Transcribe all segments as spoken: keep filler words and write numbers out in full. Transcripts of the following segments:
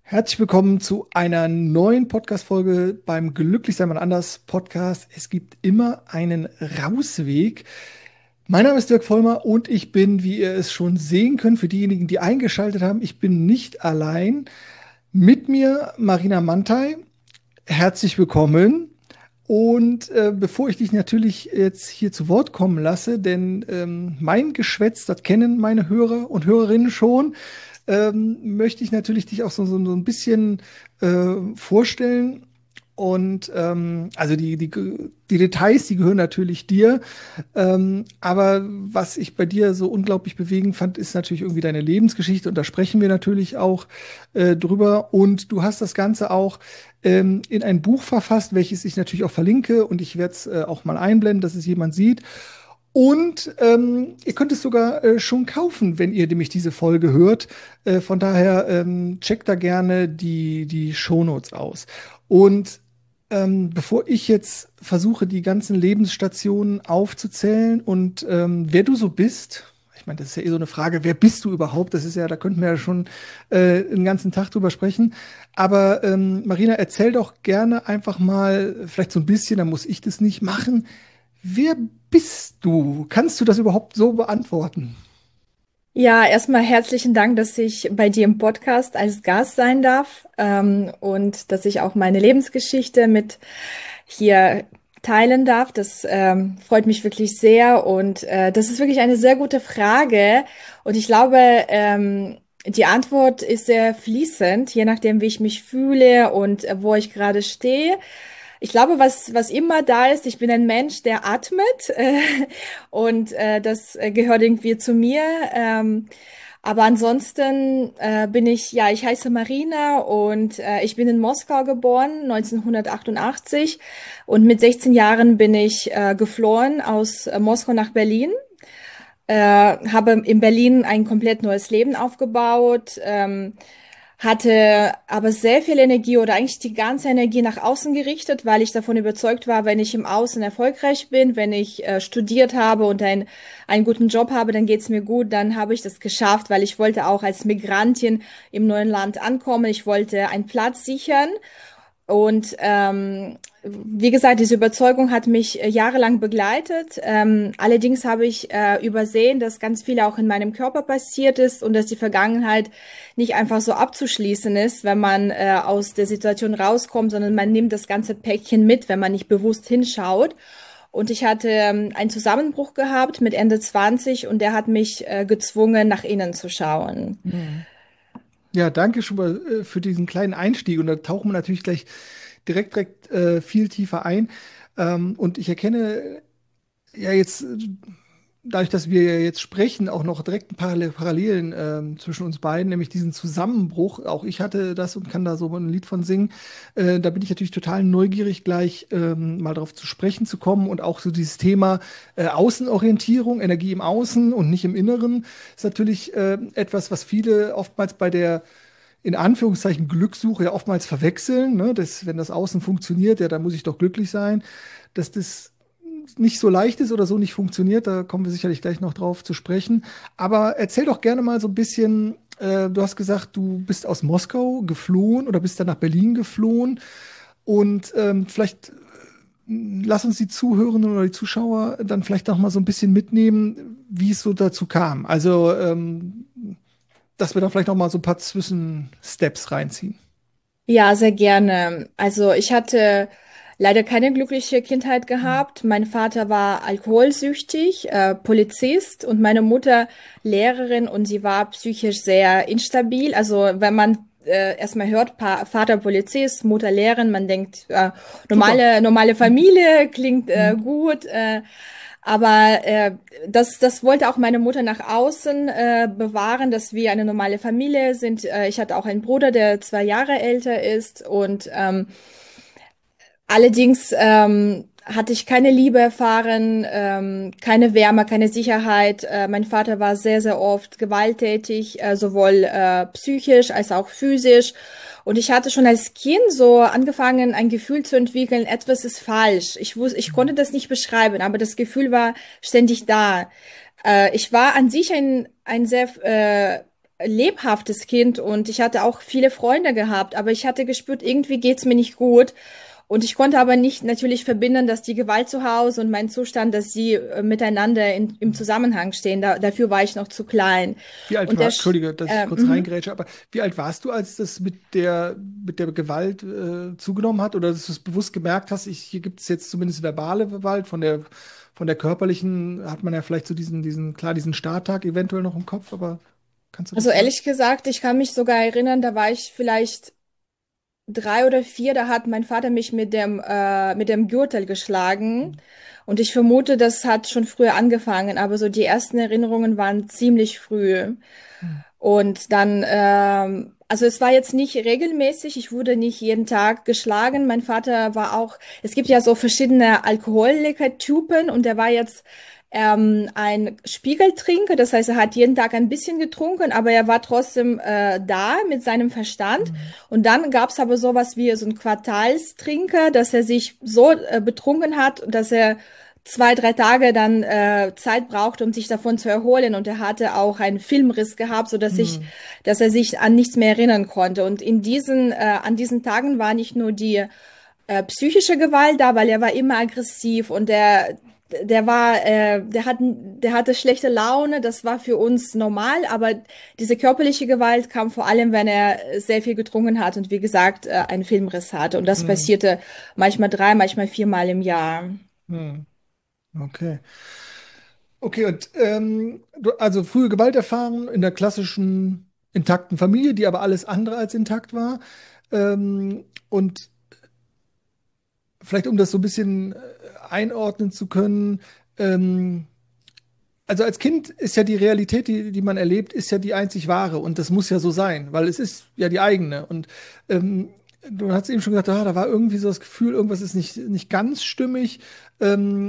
Herzlich willkommen zu einer neuen Podcast-Folge beim Glücklichsein mal anders Podcast. Es gibt immer einen Rausweg. Mein Name ist Dirk Vollmer und ich bin, wie ihr es schon sehen könnt, für diejenigen, die eingeschaltet haben, ich bin nicht allein. Mit mir Marina Mantai. Herzlich willkommen. Und äh, bevor ich dich natürlich jetzt hier zu Wort kommen lasse, denn ähm, mein Geschwätz, das kennen meine Hörer und Hörerinnen schon, ähm, möchte ich natürlich dich auch so, so, so ein bisschen äh, vorstellen. Und ähm, also die, die, die Details, die gehören natürlich dir. Ähm, aber was ich bei dir so unglaublich bewegend fand, ist natürlich irgendwie deine Lebensgeschichte. Und da sprechen wir natürlich auch äh, drüber. Und du hast das Ganze auch ähm, in ein Buch verfasst, welches ich natürlich auch verlinke. Und ich werde es äh, auch mal einblenden, dass es jemand sieht. Und ähm, ihr könnt es sogar äh, schon kaufen, wenn ihr nämlich diese Folge hört. Äh, von daher ähm, checkt da gerne die, die Shownotes aus. Und ähm, bevor ich jetzt versuche, die ganzen Lebensstationen aufzuzählen und ähm, wer du so bist, ich meine, das ist ja eh so eine Frage, wer bist du überhaupt? Das ist ja, da könnten wir ja schon äh, einen ganzen Tag drüber sprechen. Aber ähm, Marina, erzähl doch gerne einfach mal, vielleicht so ein bisschen, da muss ich das nicht machen. Wer bist du? Kannst du das überhaupt so beantworten? Ja, erstmal herzlichen Dank, dass ich bei dir im Podcast als Gast sein darf, ähm, und dass ich auch meine Lebensgeschichte mit hier teilen darf. Das ähm, freut mich wirklich sehr und äh, das ist wirklich eine sehr gute Frage und ich glaube, ähm, die Antwort ist sehr fließend, je nachdem, wie ich mich fühle und äh, wo ich gerade stehe. Ich glaube, was, was immer da ist, ich bin ein Mensch, der atmet, äh, und äh, das äh, gehört irgendwie zu mir. Ähm, aber ansonsten äh, bin ich, ja, ich heiße Marina und äh, ich bin in Moskau geboren, neunzehnhundertachtundachtzig. Und mit sechzehn Jahren bin ich äh, geflohen aus äh, Moskau nach Berlin. Äh, habe in Berlin ein komplett neues Leben aufgebaut. Ähm, hatte aber sehr viel Energie oder eigentlich die ganze Energie nach außen gerichtet, weil ich davon überzeugt war, wenn ich im Außen erfolgreich bin, wenn ich äh, studiert habe und ein, einen guten Job habe, dann geht's mir gut, dann habe ich das geschafft, weil ich wollte auch als Migrantin im neuen Land ankommen, ich wollte einen Platz sichern und ähm, wie gesagt, diese Überzeugung hat mich äh, jahrelang begleitet. Ähm, allerdings habe ich äh, übersehen, dass ganz viel auch in meinem Körper passiert ist und dass die Vergangenheit nicht einfach so abzuschließen ist, wenn man äh, aus der Situation rauskommt, sondern man nimmt das ganze Päckchen mit, wenn man nicht bewusst hinschaut. Und ich hatte ähm, einen Zusammenbruch gehabt mit Ende zwanzig und der hat mich äh, gezwungen, nach innen zu schauen. Mhm. Ja, danke schon mal äh, für diesen kleinen Einstieg. Und da tauchen wir natürlich gleich direkt, direkt äh, viel tiefer ein. Ähm, und ich erkenne ja jetzt, äh, dadurch, dass wir ja jetzt sprechen, auch noch direkt ein paar Parallelen ähm, zwischen uns beiden, nämlich diesen Zusammenbruch. Auch ich hatte das und kann da so ein Lied von singen. Äh, da bin ich natürlich total neugierig, gleich ähm, mal drauf zu sprechen zu kommen und auch so dieses Thema äh, Außenorientierung, Energie im Außen und nicht im Inneren, ist natürlich äh, etwas, was viele oftmals bei der in Anführungszeichen Glückssuche ja oftmals verwechseln. Ne? Das, wenn das Außen funktioniert, ja, dann muss ich doch glücklich sein. Dass das nicht so leicht ist oder so nicht funktioniert, da kommen wir sicherlich gleich noch drauf zu sprechen. Aber erzähl doch gerne mal so ein bisschen, äh, du hast gesagt, du bist aus Moskau geflohen oder bist dann nach Berlin geflohen. Und ähm, vielleicht äh, lass uns die Zuhörenden oder die Zuschauer dann vielleicht noch mal so ein bisschen mitnehmen, wie es so dazu kam. Also, ähm, dass wir da vielleicht noch mal so ein paar Zwischensteps reinziehen. Ja, sehr gerne. Also ich hatte leider keine glückliche Kindheit gehabt. Mein Vater war alkoholsüchtig, äh, Polizist und meine Mutter Lehrerin und sie war psychisch sehr instabil. Also wenn man äh, erstmal hört, pa Vater Polizist, Mutter Lehrerin, man denkt, äh, Super. normale, normale Familie klingt äh, Mhm. gut. Äh, aber äh, das, das wollte auch meine Mutter nach außen äh, bewahren, dass wir eine normale Familie sind. Äh, ich hatte auch einen Bruder, der zwei Jahre älter ist und ähm, allerdings ähm, hatte ich keine Liebe erfahren, ähm, keine Wärme, keine Sicherheit. Äh, mein Vater war sehr, sehr oft gewalttätig, äh, sowohl äh, psychisch als auch physisch. Und ich hatte schon als Kind so angefangen, ein Gefühl zu entwickeln, etwas ist falsch. Ich wusste, ich konnte das nicht beschreiben, aber das Gefühl war ständig da. Äh, ich war an sich ein, ein sehr äh, lebhaftes Kind und ich hatte auch viele Freunde gehabt, aber ich hatte gespürt, irgendwie geht's mir nicht gut. Und ich konnte aber nicht natürlich verbinden, dass die Gewalt zu Hause und mein Zustand, dass sie äh, miteinander in, im Zusammenhang stehen. Da, dafür war ich noch zu klein. Wie alt Und der, war, Sch- Entschuldige, dass ich äh, kurz mhm. reingrätsche, aber wie alt warst du, als das mit der, mit der Gewalt äh, zugenommen hat oder dass du es bewusst gemerkt hast, ich, hier gibt es jetzt zumindest verbale Gewalt, von der, von der körperlichen hat man ja vielleicht so diesen, diesen, klar, diesen Starttag eventuell noch im Kopf, aber kannst du Also das sagen? ehrlich gesagt, ich kann mich sogar erinnern, da war ich vielleicht drei oder vier, da hat mein Vater mich mit dem, äh, mit dem Gürtel geschlagen. Und ich vermute, das hat schon früher angefangen, aber so die ersten Erinnerungen waren ziemlich früh. Hm. Und dann, ähm, also es war jetzt nicht regelmäßig, ich wurde nicht jeden Tag geschlagen. Mein Vater war auch, es gibt ja so verschiedene Alkoholiker-Typen und der war jetzt ähm, ein Spiegeltrinker, das heißt, er hat jeden Tag ein bisschen getrunken, aber er war trotzdem äh, da mit seinem Verstand. Hm. Und dann gab's aber sowas wie so ein Quartalstrinker, dass er sich so äh, betrunken hat, dass er zwei, drei Tage dann äh, Zeit brauchte, um sich davon zu erholen. Und er hatte auch einen Filmriss gehabt, so dass ich, Hm. dass er sich an nichts mehr erinnern konnte. Und in diesen, äh, an diesen Tagen war nicht nur die äh, psychische Gewalt da, weil er war immer aggressiv und der, der war, äh, der hat, der hatte schlechte Laune. Das war für uns normal, aber diese körperliche Gewalt kam vor allem, wenn er sehr viel getrunken hat und wie gesagt äh, einen Filmriss hatte. Und das Hm. passierte manchmal drei, manchmal viermal im Jahr. Hm. Okay. Okay, und ähm, du, also frühe Gewalterfahrung in der klassischen intakten Familie, die aber alles andere als intakt war. Ähm, und vielleicht um das so ein bisschen äh, einordnen zu können, ähm, also als Kind ist ja die Realität, die, die man erlebt, ist ja die einzig wahre und das muss ja so sein, weil es ist ja die eigene. Und ähm, du hast eben schon gesagt, ah, da war irgendwie so das Gefühl, irgendwas ist nicht, nicht ganz stimmig. Ähm,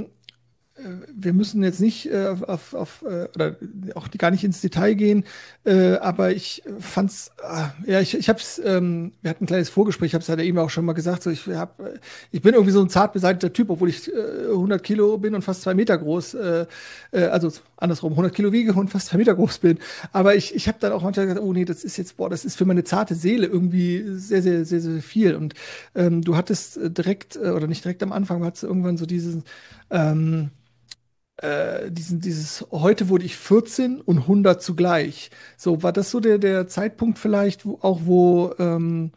Wir müssen jetzt nicht äh, auf, auf, auf äh, oder auch gar nicht ins Detail gehen, äh, aber ich fand's, äh, ja, ich, ich hab's, ähm, wir hatten ein kleines Vorgespräch, ich hab's ja eben auch schon mal gesagt, so ich hab, äh, ich bin irgendwie so ein zart beseiteter Typ, obwohl ich äh, hundert Kilo bin und fast zwei Meter groß, äh, äh, also andersrum, hundert Kilo wiege und fast zwei Meter groß bin, aber ich, ich habe dann auch manchmal gesagt, oh nee, das ist jetzt, boah, das ist für meine zarte Seele irgendwie sehr, sehr, sehr, sehr viel und ähm, du hattest äh, direkt, äh, oder nicht direkt am Anfang, hattest du irgendwann so diesen, ähm, äh, diesen, dieses, heute wurde ich vierzehn und hundert zugleich. So, war das so der, der Zeitpunkt vielleicht, wo, auch wo, ähm,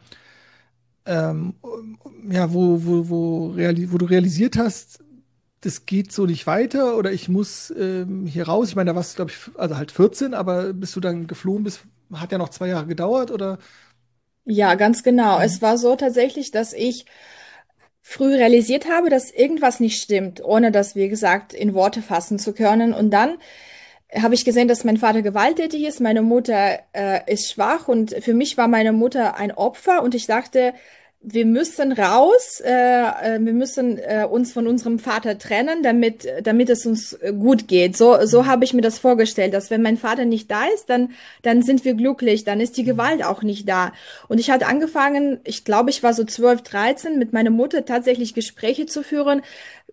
ähm, ja, wo, wo, wo, reali wo du realisiert hast, das geht so nicht weiter oder ich muss ähm, hier raus? Ich meine, da warst du, glaube ich, also halt vierzehn, aber bis du dann geflohen bist, hat ja noch zwei Jahre gedauert oder? Ja, ganz genau. Mhm. Es war so tatsächlich, dass ich früh realisiert habe, dass irgendwas nicht stimmt, ohne das, wie gesagt, in Worte fassen zu können. Und dann habe ich gesehen, dass mein Vater gewalttätig ist, meine Mutter äh, ist schwach und für mich war meine Mutter ein Opfer und ich dachte, wir müssen raus, äh, äh, wir müssen äh, uns von unserem Vater trennen, damit, damit es uns äh, gut geht. So, so Mhm. habe ich mir das vorgestellt, dass wenn mein Vater nicht da ist, dann, dann sind wir glücklich, dann ist die Mhm. Gewalt auch nicht da. Und ich hatte angefangen, ich glaube, ich war so zwölf, dreizehn, mit meiner Mutter tatsächlich Gespräche zu führen,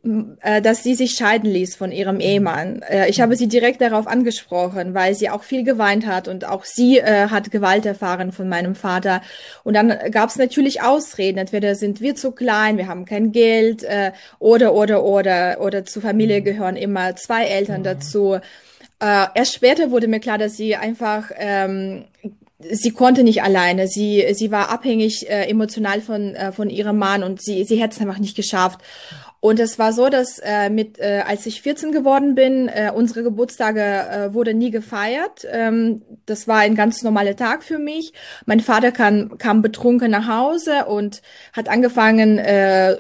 äh, dass sie sich scheiden ließ von ihrem Mhm. Ehemann. Äh, ich habe Mhm. sie direkt darauf angesprochen, weil sie auch viel geweint hat und auch sie äh, hat Gewalt erfahren von meinem Vater. Und dann gab es natürlich Ausreden. Entweder sind wir zu klein, wir haben kein Geld, äh, oder, oder, oder, oder zur Familie Mhm. gehören immer zwei Eltern Mhm. dazu. Äh, erst später wurde mir klar, dass sie einfach ähm, sie konnte nicht alleine. Sie, sie war abhängig äh, emotional von, äh, von ihrem Mann und sie, sie hätte es einfach nicht geschafft. Und es war so, dass äh, mit, äh, als ich vierzehn geworden bin, äh, unsere Geburtstage äh, wurde nie gefeiert. Ähm, das war ein ganz normaler Tag für mich. Mein Vater kam, kam betrunken nach Hause und hat angefangen, äh,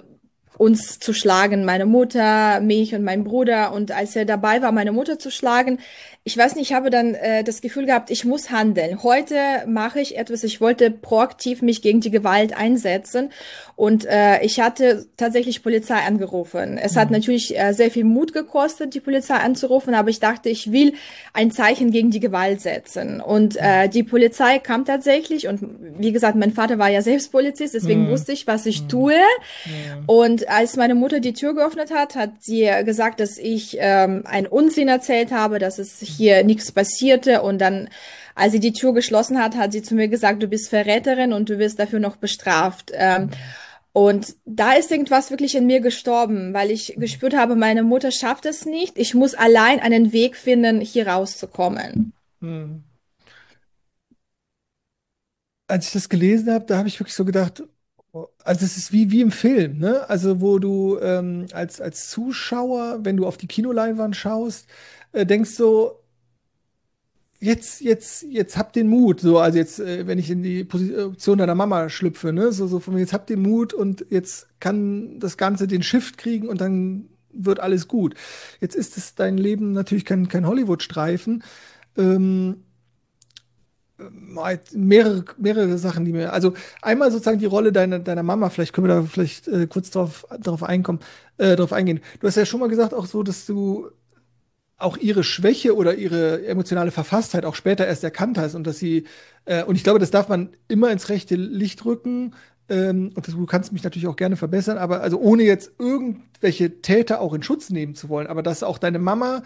uns zu schlagen, meine Mutter, mich und mein Bruder. Und als er dabei war, meine Mutter zu schlagen, ich weiß nicht, ich habe dann äh, das Gefühl gehabt, ich muss handeln. Heute mache ich etwas, ich wollte proaktiv mich gegen die Gewalt einsetzen. Und äh, ich hatte tatsächlich Polizei angerufen. Es hat Mhm. natürlich äh, sehr viel Mut gekostet, die Polizei anzurufen, aber ich dachte, ich will ein Zeichen gegen die Gewalt setzen. Und Mhm. äh, die Polizei kam tatsächlich und wie gesagt, mein Vater war ja selbst Polizist, deswegen Mhm. wusste ich, was ich Mhm. tue. Mhm. Und als meine Mutter die Tür geöffnet hat, hat sie gesagt, dass ich ähm, einen Unsinn erzählt habe, dass es hier nichts passierte. Und dann als sie die Tür geschlossen hat, hat sie zu mir gesagt, du bist Verräterin und du wirst dafür noch bestraft. Ähm, Mhm. und da ist irgendwas wirklich in mir gestorben, weil ich Mhm. gespürt habe, meine Mutter schafft es nicht. Ich muss allein einen Weg finden, hier rauszukommen. Mhm. Als ich das gelesen habe, da habe ich wirklich so gedacht, oh, also es ist wie, wie im Film, ne? Also wo du ähm, als, als Zuschauer, wenn du auf die Kinoleinwand schaust, äh, denkst so, jetzt, jetzt, jetzt habt den Mut, so, also jetzt, äh, wenn ich in die Position deiner Mama schlüpfe, ne, so, so von mir, jetzt habt den Mut und jetzt kann das Ganze den Shift kriegen und dann wird alles gut. Jetzt ist es dein Leben natürlich kein, kein Hollywood-Streifen. Ähm, mehrere, mehrere Sachen, die mir, also einmal sozusagen die Rolle deiner, deiner Mama, vielleicht können wir da vielleicht äh, kurz drauf, drauf einkommen, äh, drauf eingehen. Du hast ja schon mal gesagt, auch so, dass du auch ihre Schwäche oder ihre emotionale Verfasstheit auch später erst erkannt hast und dass sie, äh, und ich glaube, das darf man immer ins rechte Licht rücken. Ähm, und das, du kannst mich natürlich auch gerne verbessern, aber also ohne jetzt irgendwelche Täter auch in Schutz nehmen zu wollen, aber dass auch deine Mama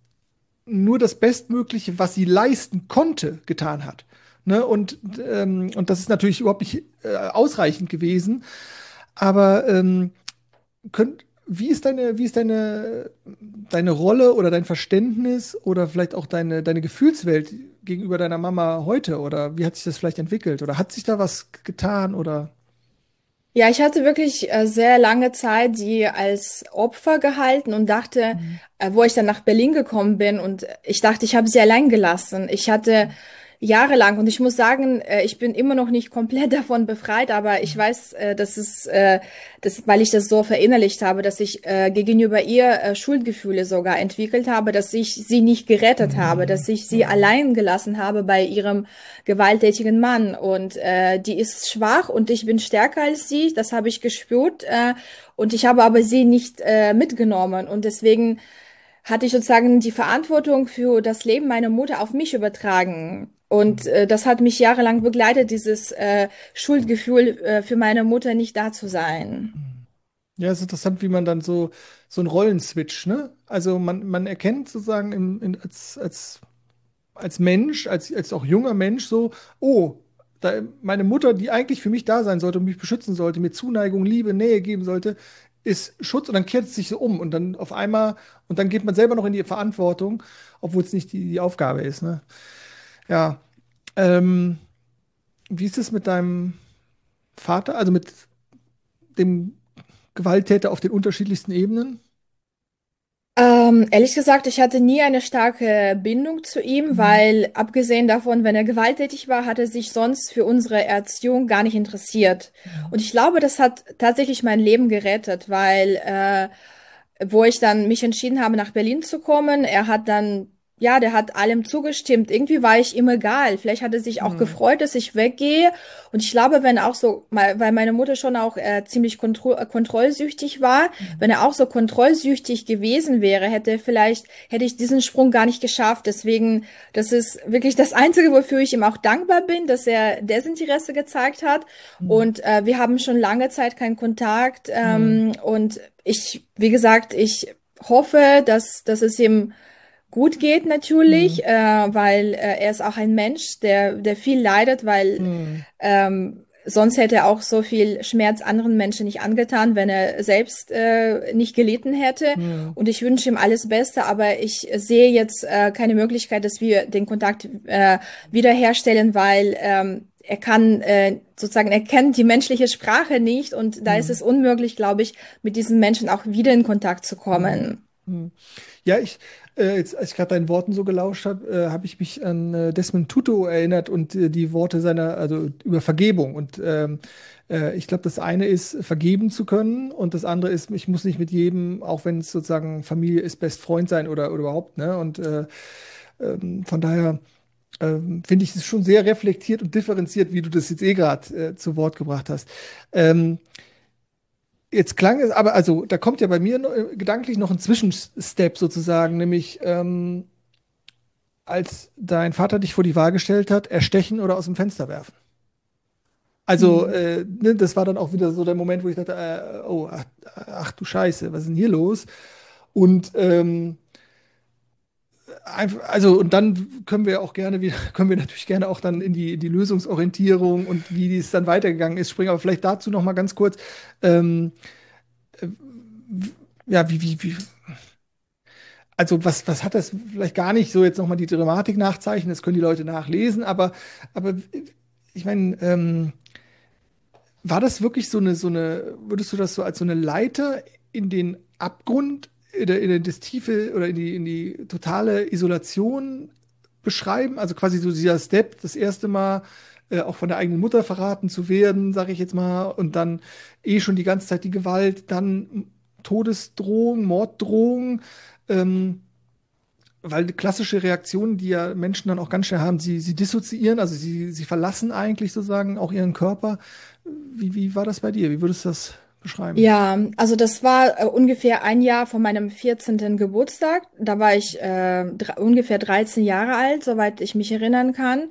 nur das Bestmögliche, was sie leisten konnte, getan hat. Ne? Und, ähm, und das ist natürlich überhaupt nicht äh, ausreichend gewesen. Aber ähm, könnt, wie ist deine, wie ist deine, deine Rolle oder dein Verständnis oder vielleicht auch deine, deine Gefühlswelt gegenüber deiner Mama heute? Oder wie hat sich das vielleicht entwickelt? Oder hat sich da was getan? Oder? Ja, ich hatte wirklich äh, sehr lange Zeit sie als Opfer gehalten und dachte, Mhm. äh, wo ich dann nach Berlin gekommen bin und ich dachte, ich habe sie allein gelassen. Ich hatte jahrelang und ich muss sagen, äh, ich bin immer noch nicht komplett davon befreit, aber ich weiß, äh, dass es, äh, das, weil ich das so verinnerlicht habe, dass ich äh, gegenüber ihr äh, Schuldgefühle sogar entwickelt habe, dass ich sie nicht gerettet habe, dass Mhm. ich sie Mhm. allein gelassen habe bei ihrem gewalttätigen Mann und äh, die ist schwach und ich bin stärker als sie, das habe ich gespürt äh, und ich habe aber sie nicht äh, mitgenommen und deswegen hatte ich sozusagen die Verantwortung für das Leben meiner Mutter auf mich übertragen. Und äh, das hat mich jahrelang begleitet, dieses äh, Schuldgefühl äh, für meine Mutter nicht da zu sein. Mhm. Ja, es ist interessant, wie man dann so, so einen Rollenswitch, ne? Also man, man erkennt sozusagen im, in, als, als als Mensch, als, als auch junger Mensch so, oh, da, meine Mutter, die eigentlich für mich da sein sollte und mich beschützen sollte, mir Zuneigung, Liebe, Nähe geben sollte, ist Schutz und dann kehrt es sich so um und dann auf einmal, und dann geht man selber noch in die Verantwortung, obwohl es nicht die, die Aufgabe ist, ne? Ja, ähm, wie ist es mit deinem Vater, also mit dem Gewalttäter auf den unterschiedlichsten Ebenen? Ähm, ehrlich gesagt, ich hatte nie eine starke Bindung zu ihm, Mhm. weil abgesehen davon, wenn er gewalttätig war, hat er sich sonst für unsere Erziehung gar nicht interessiert. Und ich glaube, das hat tatsächlich mein Leben gerettet, weil äh, wo ich dann mich entschieden habe, nach Berlin zu kommen, er hat dann, ja, der hat allem zugestimmt. Irgendwie war ich ihm egal. Vielleicht hat er sich auch Mhm. gefreut, dass ich weggehe. Und ich glaube, wenn auch so, mal- weil meine Mutter schon auch äh, ziemlich kontro äh, kontrollsüchtig war, wenn er auch so kontrollsüchtig gewesen wäre, hätte vielleicht, hätte ich diesen Sprung gar nicht geschafft. Deswegen, das ist wirklich das Einzige, wofür ich ihm auch dankbar bin, dass er Desinteresse gezeigt hat. Mhm. Und äh, wir haben schon lange Zeit keinen Kontakt. Mhm. Ähm, und ich, wie gesagt, ich hoffe, dass, dass es ihm gut geht Mhm. natürlich, äh, weil äh, er ist auch ein Mensch, der, der viel leidet, weil Mhm. ähm, sonst hätte er auch so viel Schmerz anderen Menschen nicht angetan, wenn er selbst äh, nicht gelitten hätte. Mhm. Und ich wünsche ihm alles Beste, aber ich sehe jetzt äh, keine Möglichkeit, dass wir den Kontakt äh, wiederherstellen, weil ähm, er kann äh, sozusagen, er kennt die menschliche Sprache nicht und da ist Mhm. es unmöglich, glaube ich, mit diesen Menschen auch wieder in Kontakt zu Mhm. kommen. Mhm. Ja, ich, äh, jetzt, als ich gerade deinen Worten so gelauscht habe, äh, habe ich mich an äh, Desmond Tutu erinnert und äh, die Worte seiner, also über Vergebung. Und ähm, äh, ich glaube, das eine ist, vergeben zu können und das andere ist, ich muss nicht mit jedem, auch wenn es sozusagen Familie ist, Best Freund sein oder, oder überhaupt, ne? Und äh, ähm, von daher ähm, finde ich es schon sehr reflektiert und differenziert, wie du das jetzt eh gerade äh, zu Wort gebracht hast. Ähm, Jetzt klang es, aber also da kommt ja bei mir noch, äh, gedanklich noch ein Zwischenstep sozusagen, nämlich ähm, als dein Vater dich vor die Wahl gestellt hat, erstechen oder aus dem Fenster werfen. Also, Hm. äh, ne, das war dann auch wieder so der Moment, wo ich dachte, äh, oh, ach, ach du Scheiße, was ist denn hier los? Und ähm, einfach, also, und dann können wir auch gerne wieder, können wir natürlich gerne auch dann in die, in die Lösungsorientierung und wie es dann weitergegangen ist springen. Aber vielleicht dazu noch mal ganz kurz. Ähm, äh, ja, wie, wie, wie, also was, was hat das vielleicht gar nicht so jetzt noch mal die Dramatik nachzeichnen, das können die Leute nachlesen, aber, aber ich meine, ähm, war das wirklich so eine, so eine, würdest du das so als so eine Leiter in den Abgrund, in, der, in das Tiefe oder in die, in die totale Isolation beschreiben? Also quasi so dieser Step, das erste Mal äh, auch von der eigenen Mutter verraten zu werden, sage ich jetzt mal, und dann eh schon die ganze Zeit die Gewalt, dann Todesdrohung, Morddrohung, ähm, weil klassische Reaktionen, die ja Menschen dann auch ganz schnell haben, sie, sie dissoziieren, also sie, sie verlassen eigentlich sozusagen auch ihren Körper. Wie, wie war das bei dir? Wie würdest du das beschreiben? Ja, also das war äh, ungefähr ein Jahr vor meinem vierzehnten Geburtstag. Da war ich äh, dr- ungefähr dreizehn Jahre alt, soweit ich mich erinnern kann.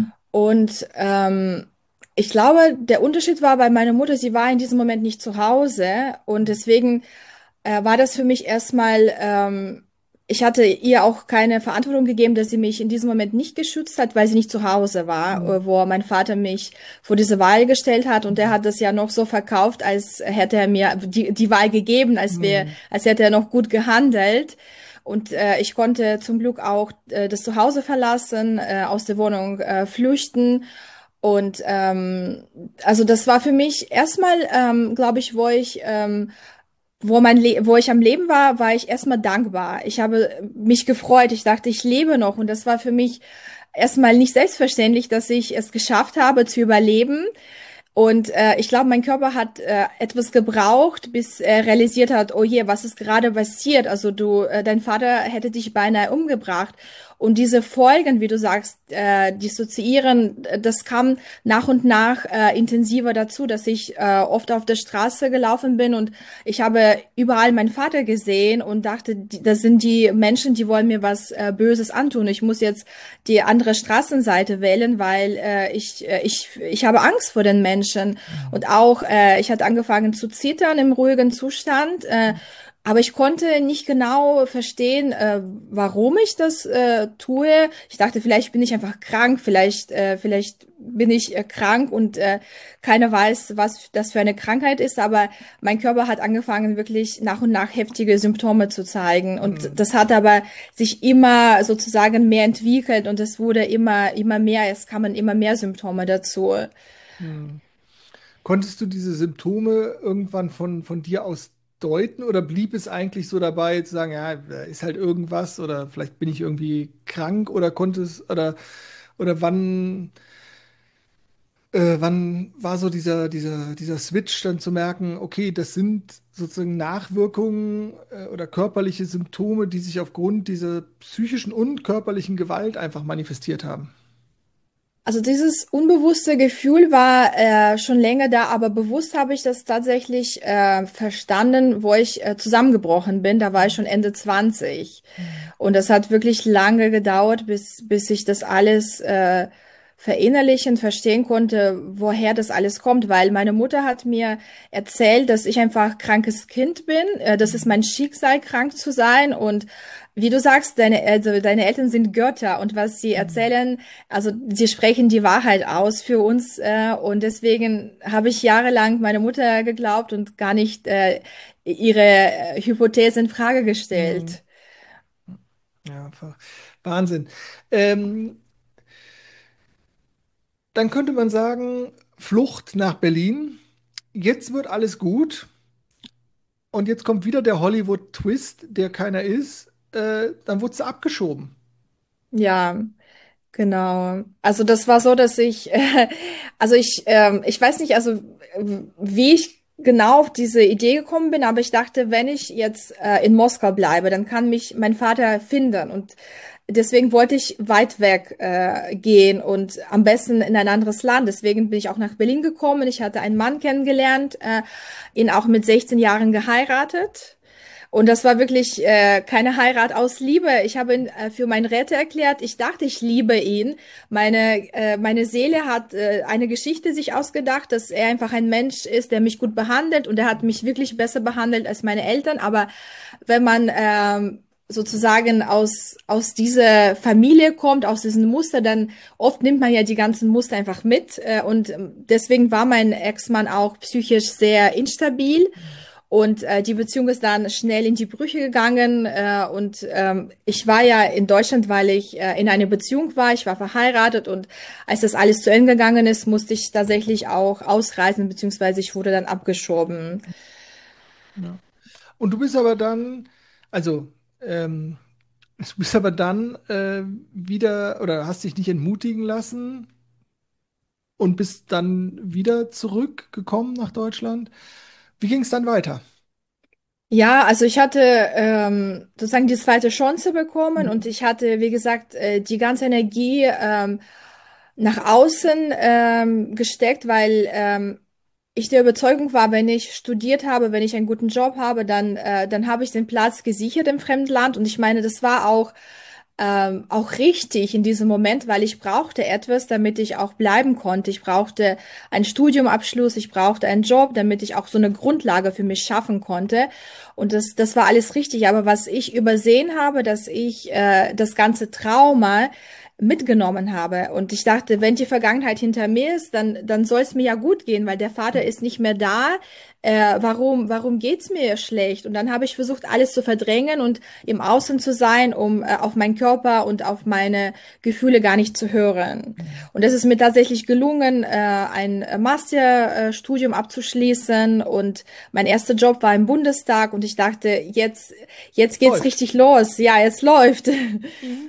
Und ähm, ich glaube, der Unterschied war bei meiner Mutter, sie war in diesem Moment nicht zu Hause und deswegen äh, war das für mich erstmal, ähm, ich hatte ihr auch keine Verantwortung gegeben, dass sie mich in diesem Moment nicht geschützt hat, weil sie nicht zu Hause war, Mhm. äh, wo mein Vater mich vor diese Wahl gestellt hat und der hat das ja noch so verkauft, als hätte er mir die, die Wahl gegeben, als wäre, Mhm. als hätte er noch gut gehandelt. Und äh, ich konnte zum Glück auch äh, das Zuhause verlassen, äh, aus der Wohnung äh, flüchten. Und ähm, also das war für mich erstmal, ähm, glaube ich, wo ich ähm, wo mein Le wo ich am Leben war, war ich erstmal dankbar. Ich habe mich gefreut. Ich dachte, ich lebe noch. Und das war für mich erstmal nicht selbstverständlich, dass ich es geschafft habe zu überleben. Und äh, ich glaube, mein Körper hat äh, etwas gebraucht, bis er realisiert hat, oh je, was ist gerade passiert? Also du, äh, dein Vater hätte dich beinahe umgebracht. Und diese Folgen, wie du sagst, äh, dissoziieren, äh, das kam nach und nach äh, intensiver dazu, dass ich äh, oft auf der Straße gelaufen bin und ich habe überall meinen Vater gesehen und dachte, die, das sind die Menschen, die wollen mir was äh, Böses antun. Ich muss jetzt die andere Straßenseite wählen, weil äh, ich, äh, ich, ich habe Angst vor den Menschen. Und auch, äh, ich hatte angefangen zu zittern im ruhigen Zustand. Äh, aber ich konnte nicht genau verstehen, äh, warum ich das äh, tue. Ich dachte, vielleicht bin ich einfach krank, vielleicht, äh, vielleicht bin ich äh, krank und äh, keiner weiß, was das für eine Krankheit ist. Aber mein Körper hat angefangen, wirklich nach und nach heftige Symptome zu zeigen. Und Mhm. das hat aber sich immer sozusagen mehr entwickelt und es wurde immer, immer mehr, es kamen immer mehr Symptome dazu. Mhm. Konntest du diese Symptome irgendwann von, von dir aus deuten oder blieb es eigentlich so dabei zu sagen, ja, da ist halt irgendwas oder vielleicht bin ich irgendwie krank oder konnte es oder oder wann äh, wann war so dieser, dieser, dieser Switch dann zu merken, okay, das sind sozusagen Nachwirkungen äh, oder körperliche Symptome, die sich aufgrund dieser psychischen und körperlichen Gewalt einfach manifestiert haben? Also dieses unbewusste Gefühl war äh, schon länger da, aber bewusst habe ich das tatsächlich äh, verstanden, wo ich äh, zusammengebrochen bin. Da war ich schon Ende zwanzig. Mhm. Und das hat wirklich lange gedauert, bis, bis ich das alles äh, verinnerlichen, verstehen konnte, woher das alles kommt. Weil meine Mutter hat mir erzählt, dass ich einfach krankes Kind bin. Äh, das ist mein Schicksal, krank zu sein. Und wie du sagst, deine, also deine Eltern sind Götter. Und was sie Mhm. erzählen, also sie sprechen die Wahrheit aus für uns. Äh, und deswegen habe ich jahrelang meine Mutter geglaubt und gar nicht äh, ihre äh, Hypothese in Frage Mhm. gestellt. Ja, einfach Wahnsinn. Ähm, dann könnte man sagen, Flucht nach Berlin. Jetzt wird alles gut. Und jetzt kommt wieder der Hollywood-Twist, der keiner ist. Äh, dann wurde sie abgeschoben. Ja. Genau. Also das war so, dass ich, äh, also ich, ähm, ich weiß nicht, also äh, wie ich genau auf diese Idee gekommen bin, aber ich dachte, wenn ich jetzt äh, in Moskau bleibe, dann kann mich mein Vater finden und deswegen wollte ich weit weg äh, gehen und am besten in ein anderes Land. Deswegen bin ich auch nach Berlin gekommen. Ich hatte einen Mann kennengelernt, äh, ihn auch mit sechzehn Jahren geheiratet. Und das war wirklich äh, keine Heirat aus Liebe. Ich habe ihn äh, für meinen Retter erklärt. Ich dachte, ich liebe ihn. Meine, äh, meine Seele hat äh, eine Geschichte sich ausgedacht, dass er einfach ein Mensch ist, der mich gut behandelt. Und er hat mich wirklich besser behandelt als meine Eltern. Aber wenn man ähm, sozusagen aus, aus dieser Familie kommt, aus diesem Muster, dann oft nimmt man ja die ganzen Muster einfach mit. Äh, und ähm, deswegen war mein Ex-Mann auch psychisch sehr instabil. Und äh, die Beziehung ist dann schnell in die Brüche gegangen. Äh, und ähm, ich war ja in Deutschland, weil ich äh, in einer Beziehung war. Ich war verheiratet und als das alles zu Ende gegangen ist, musste ich tatsächlich auch ausreisen, beziehungsweise ich wurde dann abgeschoben. Ja. Und du bist aber dann, also, ähm, du bist aber dann äh, wieder oder hast dich nicht entmutigen lassen und bist dann wieder zurückgekommen nach Deutschland. Wie ging es dann weiter? Ja, also ich hatte ähm, sozusagen die zweite Chance bekommen und Mhm. ich hatte, wie gesagt, äh, die ganze Energie ähm, nach außen ähm, gesteckt, weil ähm, ich der Überzeugung war, wenn ich studiert habe, wenn ich einen guten Job habe, dann, äh, dann habe ich den Platz gesichert im fremden Land. Und ich meine, das war auch, ähm, auch richtig in diesem Moment, weil ich brauchte etwas, damit ich auch bleiben konnte. Ich brauchte einen Studiumabschluss, ich brauchte einen Job, damit ich auch so eine Grundlage für mich schaffen konnte. Und das, das war alles richtig. Aber was ich übersehen habe, dass ich äh, das ganze Trauma mitgenommen habe. Und ich dachte, wenn die Vergangenheit hinter mir ist, dann, dann soll es mir ja gut gehen, weil der Vater ist nicht mehr da. Äh, warum, warum geht's mir schlecht? Und dann habe ich versucht, alles zu verdrängen und im Außen zu sein, um äh, auf meinen Körper und auf meine Gefühle gar nicht zu hören. Und es ist mir tatsächlich gelungen, äh, ein Masterstudium abzuschließen und mein erster Job war im Bundestag und ich dachte, jetzt, jetzt geht's Läuft. richtig los. Ja, es läuft. Mhm.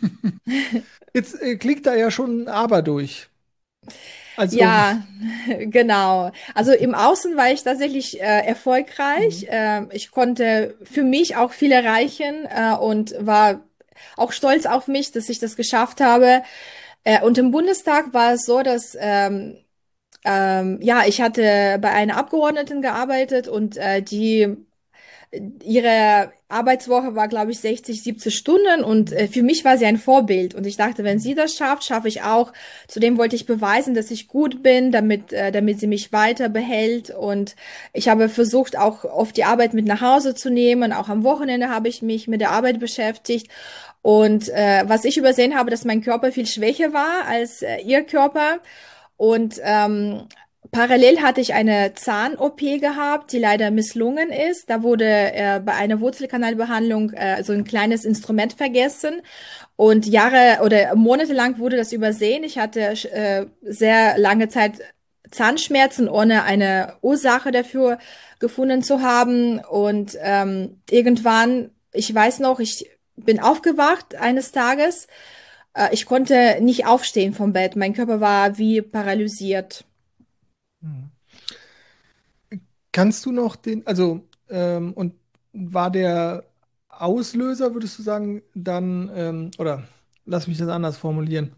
Jetzt äh, klickt da ja schon ein Aber durch. Also, Ja, genau. Also im Außen war ich tatsächlich äh, mhm. erfolgreich. Ähm, ich konnte für mich auch viel erreichen äh, und war auch stolz auf mich, dass ich das geschafft habe. Äh, und im Bundestag war es so, dass ähm, ähm, ja, ich hatte bei einer Abgeordneten gearbeitet und äh, die ihre Arbeitswoche war, glaube ich, sechzig, siebzig Stunden und äh, für mich war sie ein Vorbild. Und ich dachte, wenn sie das schafft, schaffe ich auch. Zudem wollte ich beweisen, dass ich gut bin, damit, äh, damit sie mich weiter behält. Und ich habe versucht, auch oft die Arbeit mit nach Hause zu nehmen. Auch am Wochenende habe ich mich mit der Arbeit beschäftigt. Und äh, was ich übersehen habe, dass mein Körper viel schwächer war als äh, ihr Körper. Und ähm, parallel hatte ich eine Zahn-O P gehabt, die leider misslungen ist. Da wurde äh, bei einer Wurzelkanalbehandlung äh, so ein kleines Instrument vergessen und Jahre oder monatelang wurde das übersehen. Ich hatte äh, sehr lange Zeit Zahnschmerzen, ohne eine Ursache dafür gefunden zu haben. Und ähm, irgendwann, ich weiß noch, ich bin aufgewacht eines Tages. Äh, ich konnte nicht aufstehen vom Bett. Mein Körper war wie paralysiert. Mhm. Kannst du noch den, also, ähm, und war der Auslöser, würdest du sagen, dann, ähm, oder lass mich das anders formulieren,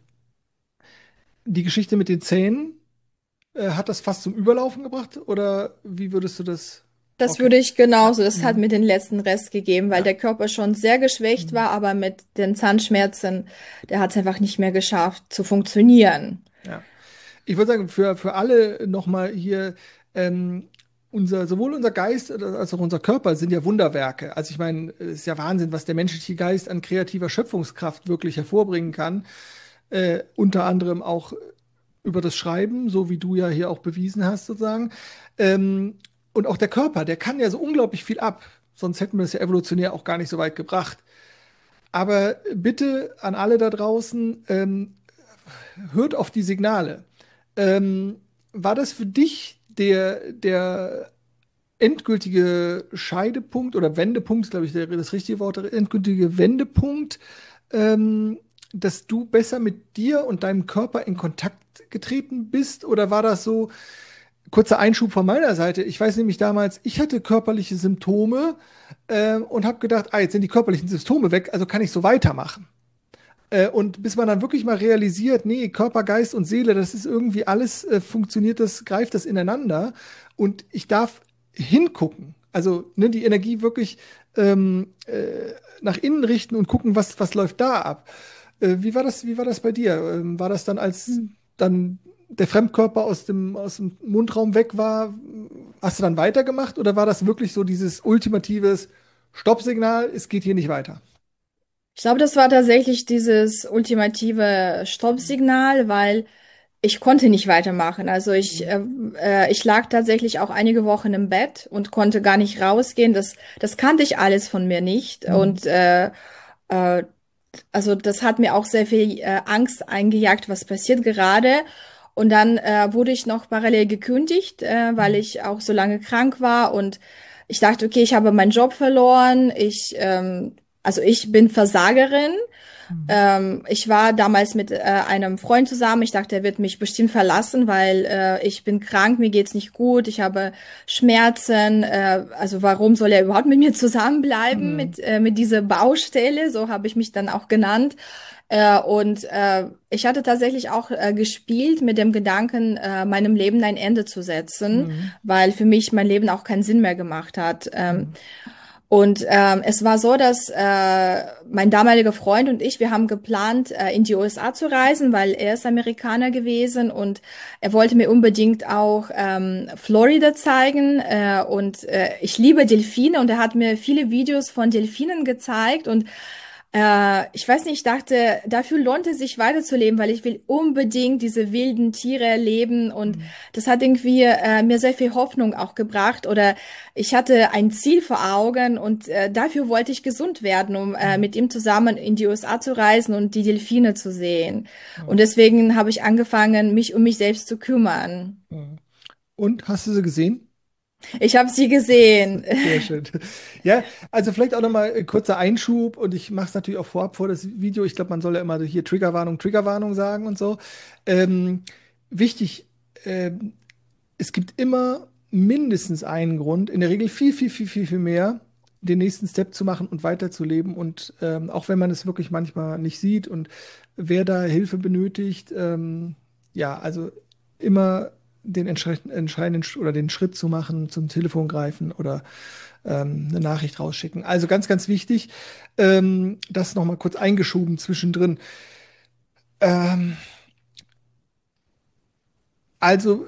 die Geschichte mit den Zähnen, äh, hat das fast zum Überlaufen gebracht oder wie würdest du das? Das Okay. würde ich Ja. genauso. Das hat Mhm. mir den letzten Rest gegeben, weil Ja. der Körper schon sehr geschwächt Mhm. war, aber mit den Zahnschmerzen, der hat es einfach nicht mehr geschafft zu funktionieren. Ja. Ich würde sagen, für, für alle nochmal hier, ähm, unser, sowohl unser Geist als auch unser Körper sind ja Wunderwerke. Also ich meine, es ist ja Wahnsinn, was der menschliche Geist an kreativer Schöpfungskraft wirklich hervorbringen kann. Äh, unter anderem auch über das Schreiben, so wie du ja hier auch bewiesen hast, sozusagen. Ähm, und auch der Körper, der kann ja so unglaublich viel ab. Sonst hätten wir es ja evolutionär auch gar nicht so weit gebracht. Aber bitte an alle da draußen, ähm, hört auf die Signale. Ähm, war das für dich der, der endgültige Scheidepunkt oder Wendepunkt, glaube ich, der, das richtige Wort, der endgültige Wendepunkt, ähm, dass du besser mit dir und deinem Körper in Kontakt getreten bist? Oder war das so, kurzer Einschub von meiner Seite, ich weiß nämlich damals, ich hatte körperliche Symptome äh, und habe gedacht, ah, jetzt sind die körperlichen Symptome weg, also kann ich so weitermachen. Äh, und bis man dann wirklich mal realisiert, nee, Körper, Geist und Seele, das ist irgendwie alles, äh, funktioniert das, greift das ineinander. Und ich darf hingucken. Also ne, die Energie wirklich ähm, äh, nach innen richten und gucken, was, was läuft da ab. Äh, wie war das, wie war das bei dir? Ähm, war das dann, als dann der Fremdkörper aus dem, aus dem Mundraum weg war, hast du dann weitergemacht oder war das wirklich so dieses ultimatives, Stoppsignal, es geht hier nicht weiter. Ich glaube, das war tatsächlich dieses ultimative Stoppsignal, weil ich konnte nicht weitermachen. Also ich, Mhm. äh, äh, ich lag tatsächlich auch einige Wochen im Bett und konnte gar nicht rausgehen. Das, das kannte ich alles von mir nicht. Mhm. Und äh, äh, also das hat mir auch sehr viel äh, Angst eingejagt, was passiert gerade. Und dann äh, wurde ich noch parallel gekündigt, äh, weil Mhm. ich auch so lange krank war. Und ich dachte, okay, ich habe meinen Job verloren. Ich, ähm, also ich bin Versagerin. Mhm. Ähm, ich war damals mit äh, einem Freund zusammen. Ich dachte, er wird mich bestimmt verlassen, weil äh, ich bin krank, mir geht's nicht gut, ich habe Schmerzen. Äh, also warum soll er überhaupt mit mir zusammenbleiben Mhm. mit äh, mit dieser Baustelle? So habe ich mich dann auch genannt. Äh, und äh, ich hatte tatsächlich auch äh, gespielt mit dem Gedanken, äh, meinem Leben ein Ende zu setzen, Mhm. weil für mich mein Leben auch keinen Sinn mehr gemacht hat. Ähm, Mhm. und ähm, es war so, dass äh, mein damaliger Freund und ich, wir haben geplant, äh, in die U S A zu reisen, weil er ist Amerikaner gewesen und er wollte mir unbedingt auch ähm, Florida zeigen. Äh, und äh, ich liebe Delfine und er hat mir viele Videos von Delfinen gezeigt und äh, ich weiß nicht, ich dachte, dafür lohnt es sich weiterzuleben, weil ich will unbedingt diese wilden Tiere erleben und Mhm. das hat irgendwie äh, mir sehr viel Hoffnung auch gebracht oder ich hatte ein Ziel vor Augen und äh, dafür wollte ich gesund werden, um äh, Mhm. mit ihm zusammen in die U S A zu reisen und die Delfine zu sehen. Und Mhm. deswegen habe ich angefangen, mich um mich selbst zu kümmern. Mhm. Und hast du sie gesehen? Ich habe sie gesehen. Sehr schön. Ja, also vielleicht auch nochmal ein kurzer Einschub und ich mache es natürlich auch vorab vor das Video. Ich glaube, man soll ja immer so hier Triggerwarnung, Triggerwarnung sagen und so. Ähm, wichtig, ähm, es gibt immer mindestens einen Grund, in der Regel viel, viel, viel, viel, viel mehr, den nächsten Step zu machen und weiterzuleben. Und ähm, auch wenn man es wirklich manchmal nicht sieht und wer da Hilfe benötigt, ähm, ja, also immer den entscheid- entscheidenden Sch- oder den Schritt zu machen, zum Telefon greifen oder ähm, eine Nachricht rausschicken. Also ganz, ganz wichtig, ähm, das nochmal kurz eingeschoben zwischendrin. Ähm, also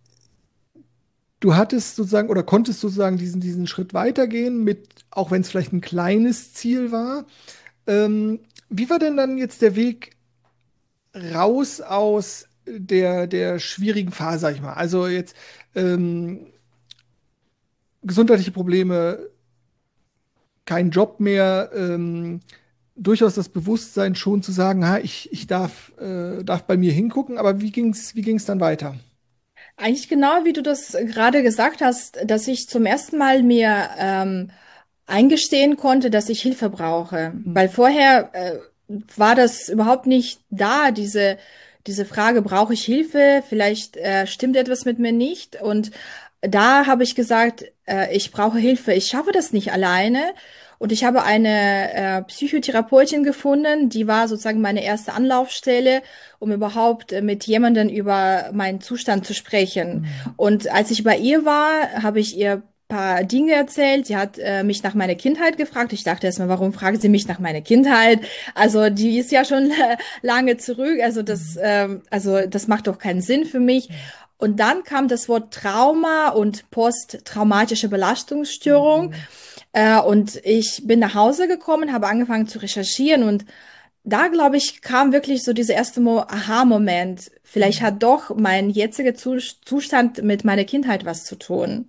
du hattest sozusagen oder konntest sozusagen diesen, diesen Schritt weitergehen mit, auch wenn es vielleicht ein kleines Ziel war. Ähm, wie war denn dann jetzt der Weg raus aus der, der schwierigen Phase, sag ich mal? Also jetzt ähm, gesundheitliche Probleme, kein Job mehr, ähm, durchaus das Bewusstsein schon zu sagen, ha, ich, ich darf, äh, darf bei mir hingucken, aber wie ging's, wie ging's dann weiter? Eigentlich genau wie du das gerade gesagt hast, dass ich zum ersten Mal mir ähm, eingestehen konnte, dass ich Hilfe brauche. Weil Mhm. vorher äh, war das überhaupt nicht da, diese, diese Frage, brauche ich Hilfe? Vielleicht äh, stimmt etwas mit mir nicht. Und da habe ich gesagt, äh, ich brauche Hilfe. Ich schaffe das nicht alleine. Und ich habe eine äh, Psychotherapeutin gefunden, die war sozusagen meine erste Anlaufstelle, um überhaupt äh, mit jemandem über meinen Zustand zu sprechen. Mhm. Und als ich bei ihr war, habe ich ihr paar Dinge erzählt. Sie hat äh, mich nach meiner Kindheit gefragt. Ich dachte erstmal, warum fragen Sie mich nach meiner Kindheit? Also die ist ja schon äh, lange zurück. Also das, Mhm. ähm, also das macht doch keinen Sinn für mich. Und dann kam das Wort Trauma und posttraumatische Belastungsstörung. Mhm. Äh, und ich bin nach Hause gekommen, habe angefangen zu recherchieren und da, glaube ich, kam wirklich so dieser erste Mo Aha-Moment. Vielleicht Mhm. hat doch mein jetziger Zu Zustand mit meiner Kindheit was zu tun.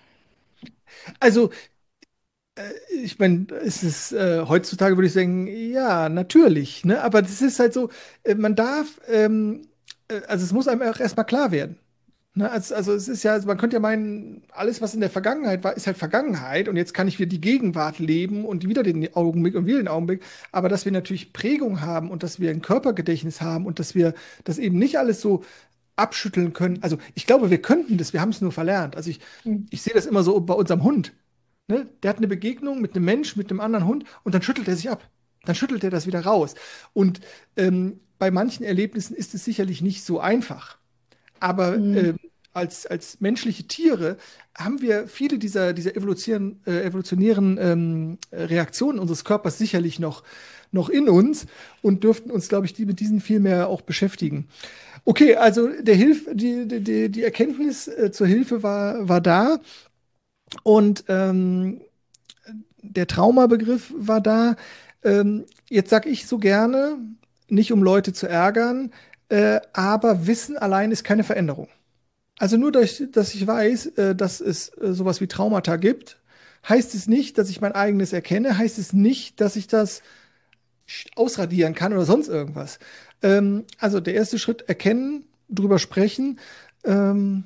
Also ich meine, es ist äh, heutzutage würde ich sagen, ja, natürlich, ne? Aber das ist halt so, äh, man darf, ähm, äh, also es muss einem auch erstmal klar werden. Ne? Also, also es ist ja, also man könnte ja meinen, alles, was in der Vergangenheit war, ist halt Vergangenheit und jetzt kann ich wieder die Gegenwart leben und wieder den Augenblick und wieder den Augenblick. Aber dass wir natürlich Prägung haben und dass wir ein Körpergedächtnis haben und dass wir das eben nicht alles so abschütteln können. Also ich glaube, wir könnten das, wir haben es nur verlernt. Also ich, ich sehe das immer so bei unserem Hund. Ne? Der hat eine Begegnung mit einem Mensch, mit einem anderen Hund und dann schüttelt er sich ab. Dann schüttelt er das wieder raus. Und ähm, bei manchen Erlebnissen ist es sicherlich nicht so einfach. Aber Mhm. ähm, als, als menschliche Tiere haben wir viele dieser, dieser evolutionären, äh, evolutionären ähm, Reaktionen unseres Körpers sicherlich noch, noch in uns und dürften uns, glaube ich, die, mit diesen viel mehr auch beschäftigen. Okay, also der Hilf, die, die, die die Erkenntnis äh, zur Hilfe war, war da. Und ähm, der Traumabegriff war da. Ähm, jetzt sag ich so gerne, nicht um Leute zu ärgern, äh, aber Wissen allein ist keine Veränderung. Also nur durch, dass ich weiß, äh, dass es äh, sowas wie Traumata gibt, heißt es nicht, dass ich mein eigenes erkenne, heißt es nicht, dass ich das sch- ausradieren kann oder sonst irgendwas. Ähm, also der erste Schritt, erkennen, drüber sprechen. Ähm,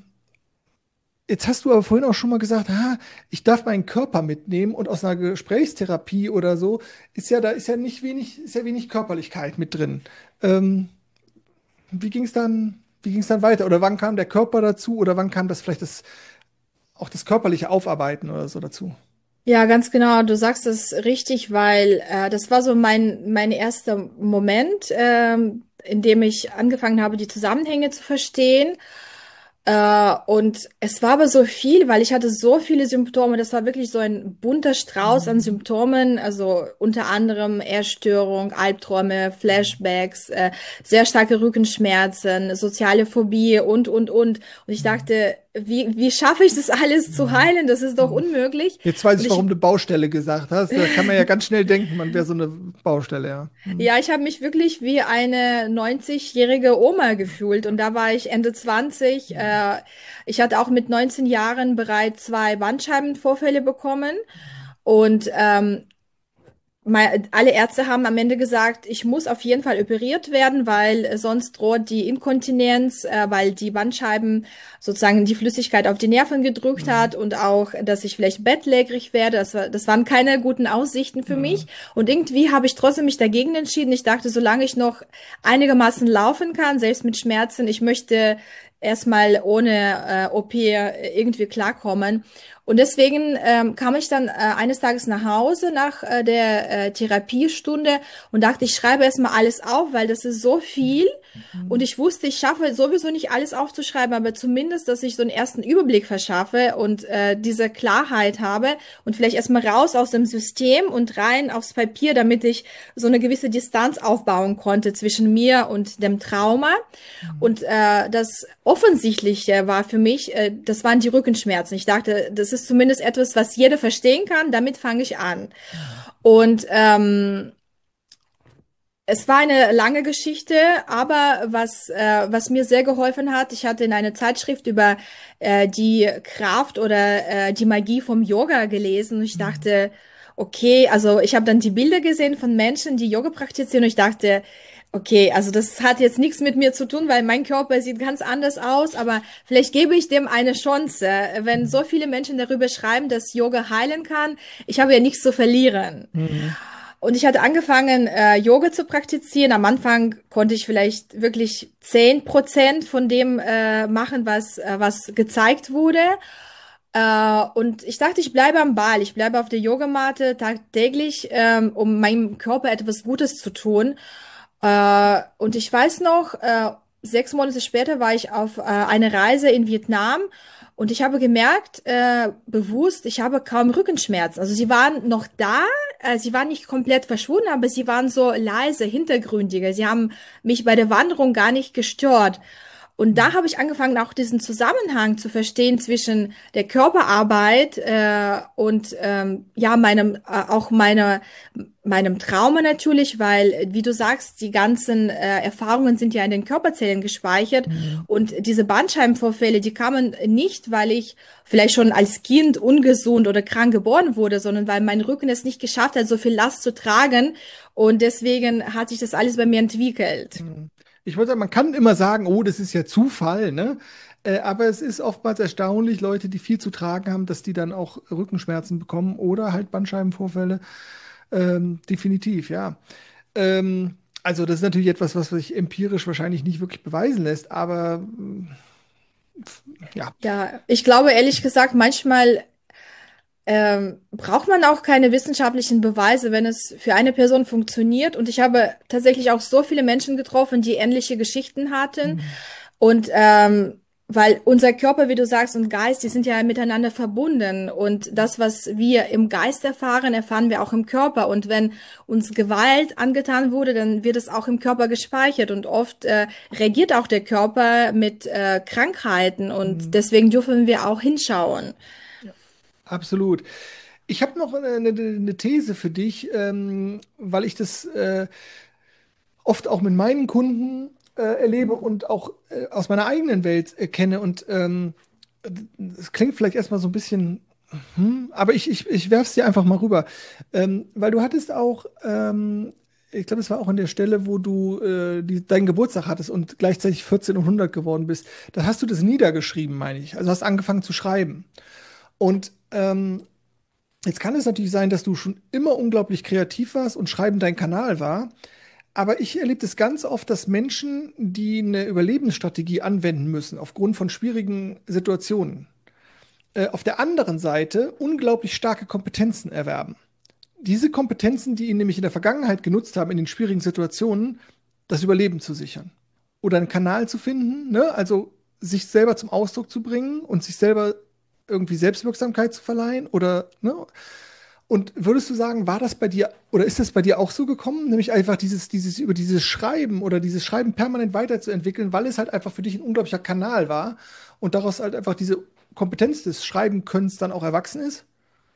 Jetzt hast du aber vorhin auch schon mal gesagt, ah, ich darf meinen Körper mitnehmen und aus einer Gesprächstherapie oder so ist ja, da ist ja nicht wenig, ist ja wenig Körperlichkeit mit drin. Ähm, wie ging es dann, wie ging es dann weiter? Oder wann kam der Körper dazu? Oder wann kam das vielleicht das, auch das körperliche Aufarbeiten oder so dazu? Ja, ganz genau. Du sagst es richtig, weil äh, das war so mein mein erster Moment, ähm, in dem ich angefangen habe, die Zusammenhänge zu verstehen. Äh, und es war aber so viel, weil ich hatte so viele Symptome. Das war wirklich so ein bunter Strauß an Mhm. Symptomen. Also unter anderem Essstörung, Albträume, Flashbacks, äh, sehr starke Rückenschmerzen, soziale Phobie und, und, und. Und ich Mhm. dachte, wie, wie schaffe ich das alles zu Mhm. heilen? Das ist doch Mhm. unmöglich. Jetzt weiß Und ich, warum ich du Baustelle gesagt hast. Da kann man ja ganz schnell denken, man wäre so eine Baustelle, ja. Mhm. Ja, ich habe mich wirklich wie eine neunzig-jährige Oma gefühlt und da war ich Ende zwanzig. Äh, ich hatte auch mit neunzehn Jahren bereits zwei Bandscheibenvorfälle bekommen und ähm, mei- alle Ärzte haben am Ende gesagt, ich muss auf jeden Fall operiert werden, weil äh, sonst droht die Inkontinenz, äh, weil die Bandscheiben sozusagen die Flüssigkeit auf die Nerven gedrückt Mhm. hat und auch, dass ich vielleicht bettlägerig werde. Das war, das waren keine guten Aussichten für mich. Mhm. Und irgendwie habe ich trotzdem mich dagegen entschieden. Ich dachte, solange ich noch einigermaßen laufen kann, selbst mit Schmerzen, ich möchte erstmal ohne äh, O P irgendwie klarkommen. Und deswegen ähm, kam ich dann äh, eines Tages nach Hause nach äh, der äh, Therapiestunde und dachte, ich schreibe erstmal alles auf, weil das ist so viel. Und Mhm. ich wusste, ich schaffe sowieso nicht alles aufzuschreiben, aber zumindest, dass ich so einen ersten Überblick verschaffe und äh, diese Klarheit habe und vielleicht erstmal raus aus dem System und rein aufs Papier, damit ich so eine gewisse Distanz aufbauen konnte zwischen mir und dem Trauma. Und äh, das Offensichtliche war für mich, äh, das waren die Rückenschmerzen. Ich dachte, das ist zumindest etwas, was jeder verstehen kann. Damit fange ich an. Mhm. Und ähm, es war eine lange Geschichte, aber was, äh, was mir sehr geholfen hat, ich hatte in einer Zeitschrift über äh, die Kraft oder äh, die Magie vom Yoga gelesen und ich Mhm. dachte, okay, also ich habe dann die Bilder gesehen von Menschen, die Yoga praktizieren und ich dachte, okay, also das hat jetzt nichts mit mir zu tun, weil mein Körper sieht ganz anders aus, aber vielleicht gebe ich dem eine Chance. Wenn so viele Menschen darüber schreiben, dass Yoga heilen kann, ich habe ja nichts zu verlieren. Mhm. Und ich hatte angefangen, äh, Yoga zu praktizieren. Am Anfang konnte ich vielleicht wirklich zehn Prozent von dem äh, machen, was, äh, was gezeigt wurde. Äh, und ich dachte, ich bleibe am Ball. Ich bleibe auf der Yogamatte tagtäglich, ähm, um meinem Körper etwas Gutes zu tun. Äh, und ich weiß noch, äh, sechs Monate später war ich auf äh, eine Reise in Vietnam und ich habe gemerkt, äh, bewusst, ich habe kaum Rückenschmerzen. Also sie waren noch da, äh, sie waren nicht komplett verschwunden, aber sie waren so leise, hintergründiger. Sie haben mich bei der Wanderung gar nicht gestört. Und da habe ich angefangen, auch diesen Zusammenhang zu verstehen zwischen der Körperarbeit äh, und ähm, ja meinem äh, auch meiner meinem Trauma natürlich, weil äh, wie du sagst, die ganzen äh, Erfahrungen sind ja in den Körperzellen gespeichert Mhm. und diese Bandscheibenvorfälle, die kamen nicht, weil ich vielleicht schon als Kind ungesund oder krank geboren wurde, sondern weil mein Rücken es nicht geschafft hat, so viel Last zu tragen und deswegen hat sich das alles bei mir entwickelt. Mhm. Ich wollte sagen, man kann immer sagen, oh, das ist ja Zufall, ne? Äh, aber es ist oftmals erstaunlich, Leute, die viel zu tragen haben, dass die dann auch Rückenschmerzen bekommen oder halt Bandscheibenvorfälle. Ähm, definitiv, ja. Ähm, also das ist natürlich etwas, was sich empirisch wahrscheinlich nicht wirklich beweisen lässt, aber mm, ja. Ja, ich glaube ehrlich gesagt, manchmal ähm, braucht man auch keine wissenschaftlichen Beweise, wenn es für eine Person funktioniert. Und ich habe tatsächlich auch so viele Menschen getroffen, die ähnliche Geschichten hatten. Mhm. Und ähm, weil unser Körper, wie du sagst, und Geist, die sind ja miteinander verbunden. Und das, was wir im Geist erfahren, erfahren wir auch im Körper. Und wenn uns Gewalt angetan wurde, dann wird es auch im Körper gespeichert. Und oft äh, reagiert auch der Körper mit äh, Krankheiten. Und Mhm. deswegen dürfen wir auch hinschauen. Ja, absolut. Ich habe noch eine, eine, eine These für dich, ähm, weil ich das äh, oft auch mit meinen Kunden äh, erlebe und auch äh, aus meiner eigenen Welt äh, kenne. Und ähm, es klingt vielleicht erstmal so ein bisschen, hm, aber ich, ich, ich werfe es dir einfach mal rüber. Ähm, weil du hattest auch, ähm, ich glaube, es war auch an der Stelle, wo du äh, die, deinen Geburtstag hattest und gleichzeitig vierzehn und hundert geworden bist. Da hast du das niedergeschrieben, meine ich. Also hast angefangen zu schreiben. Und ähm, jetzt kann es natürlich sein, dass du schon immer unglaublich kreativ warst und Schreiben dein Kanal war. Aber ich erlebe das ganz oft, dass Menschen, die eine Überlebensstrategie anwenden müssen, aufgrund von schwierigen Situationen, äh, auf der anderen Seite unglaublich starke Kompetenzen erwerben. Diese Kompetenzen, die ihnen nämlich in der Vergangenheit genutzt haben, in den schwierigen Situationen, das Überleben zu sichern. Oder einen Kanal zu finden, ne? Also sich selber zum Ausdruck zu bringen und sich selber irgendwie Selbstwirksamkeit zu verleihen oder, ne? Und würdest du sagen, war das bei dir oder ist das bei dir auch so gekommen, nämlich einfach dieses, dieses über dieses Schreiben oder dieses Schreiben permanent weiterzuentwickeln, weil es halt einfach für dich ein unglaublicher Kanal war und daraus halt einfach diese Kompetenz des Schreibenkönnens dann auch erwachsen ist?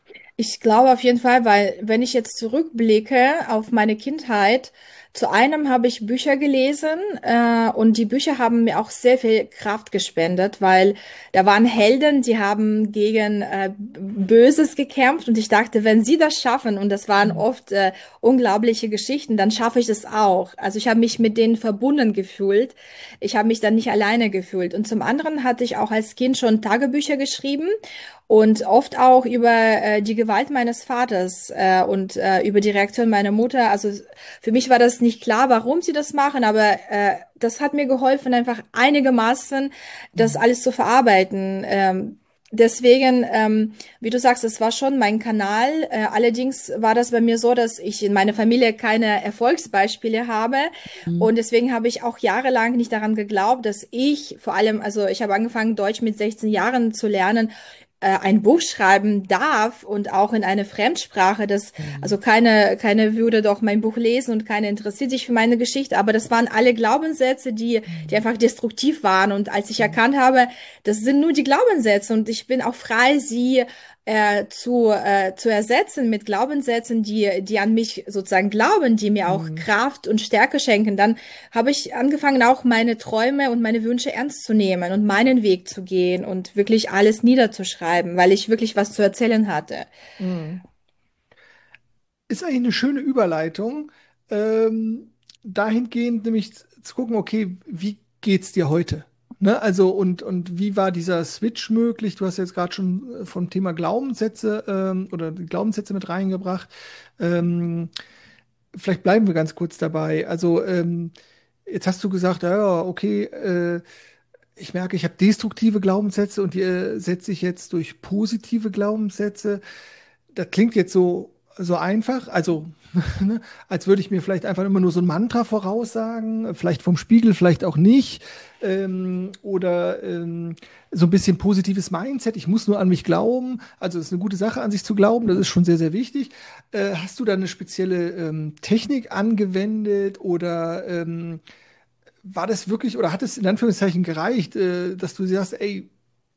Ich glaube auf jeden Fall, weil wenn ich jetzt zurückblicke auf meine Kindheit, zu einem habe ich Bücher gelesen äh, und die Bücher haben mir auch sehr viel Kraft gespendet, weil da waren Helden, die haben gegen äh, Böses gekämpft und ich dachte, wenn sie das schaffen, und das waren Mhm. oft äh, unglaubliche Geschichten, dann schaffe ich das auch. Also ich habe mich mit denen verbunden gefühlt. Ich habe mich dann nicht alleine gefühlt. Und zum anderen hatte ich auch als Kind schon Tagebücher geschrieben und oft auch über äh, die Gewalt meines Vaters äh, und äh, über die Reaktion meiner Mutter. Also für mich war das nicht klar, warum sie das machen, aber äh, das hat mir geholfen, einfach einigermaßen das Mhm. alles zu verarbeiten. Ähm, deswegen, ähm, wie du sagst, es war schon mein Kanal. Äh, allerdings war das bei mir so, dass ich in meiner Familie keine Erfolgsbeispiele habe. Mhm. Und deswegen habe ich auch jahrelang nicht daran geglaubt, dass ich vor allem, also ich habe angefangen, Deutsch mit sechzehn Jahren zu lernen, äh, ein Buch schreiben darf und auch in eine Fremdsprache, das, also Mhm. keine, keine würde doch mein Buch lesen und keine interessiert sich für meine Geschichte, aber das waren alle Glaubenssätze, die, die Mhm. einfach destruktiv waren. Und als ich Mhm. erkannt habe, das sind nur die Glaubenssätze und ich bin auch frei, sie äh, zu, äh, zu ersetzen mit Glaubenssätzen, die, die an mich sozusagen glauben, die mir auch Mhm. Kraft und Stärke schenken, dann habe ich angefangen, auch meine Träume und meine Wünsche ernst zu nehmen und meinen Weg zu gehen und wirklich alles niederzuschreiben, weil ich wirklich was zu erzählen hatte. Mhm. Ist eigentlich eine schöne Überleitung, ähm, dahingehend nämlich zu gucken, okay, wie geht's dir heute? Ne? Also und, und wie war dieser Switch möglich? Du hast jetzt gerade schon äh, vom Thema Glaubenssätze ähm, oder die Glaubenssätze mit reingebracht. Ähm, Vielleicht bleiben wir ganz kurz dabei. Also ähm, jetzt hast du gesagt, ja, okay, äh, ich merke, ich habe destruktive Glaubenssätze und die äh, setze ich jetzt durch positive Glaubenssätze. Das klingt jetzt so, so einfach, also ne, als würde ich mir vielleicht einfach immer nur so ein Mantra voraussagen, vielleicht vom Spiegel, vielleicht auch nicht. Ähm, oder ähm, so ein bisschen positives Mindset. Ich muss nur an mich glauben. Also es ist eine gute Sache, an sich zu glauben. Das ist schon sehr, sehr wichtig. Äh, hast du da eine spezielle ähm, Technik angewendet oder ähm, war das wirklich oder hat es in Anführungszeichen gereicht, äh, dass du sagst, ey,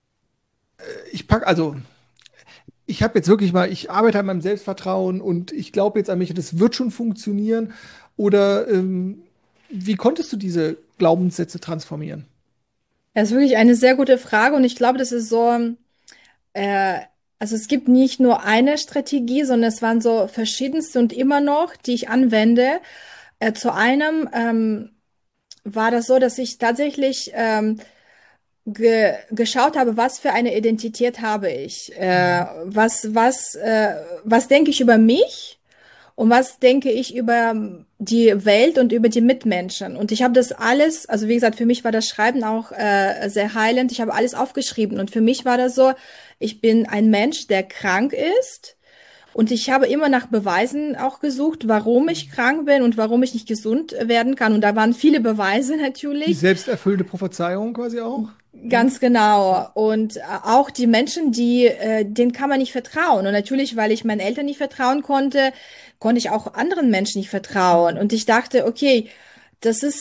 ich pack, also ich habe jetzt wirklich mal, ich arbeite an meinem Selbstvertrauen und ich glaube jetzt an mich und es wird schon funktionieren? Oder ähm, wie konntest du diese Glaubenssätze transformieren? Das ist wirklich eine sehr gute Frage und ich glaube, das ist so, äh, also es gibt nicht nur eine Strategie, sondern es waren so verschiedenste und immer noch, die ich anwende. Äh, zu einem ähm, war das so, dass ich tatsächlich ähm, ge geschaut habe, was für eine Identität habe ich, äh, Mhm. was, was, äh, was denke ich über mich und was denke ich über die Welt und über die Mitmenschen. Und ich habe das alles, also wie gesagt, für mich war das Schreiben auch äh, sehr heilend. Ich habe alles aufgeschrieben und für mich war das so, ich bin ein Mensch, der krank ist. Und ich habe immer nach Beweisen auch gesucht, warum ich krank bin und warum ich nicht gesund werden kann. Und da waren viele Beweise Die natürlich. selbsterfüllende Prophezeiung quasi auch? Ganz Mhm. genau. Ja. Und äh, auch die Menschen, die, äh, denen kann man nicht vertrauen. Und natürlich, weil ich meinen Eltern nicht vertrauen konnte, konnte ich auch anderen Menschen nicht vertrauen. Mhm. Und ich dachte, okay, das ist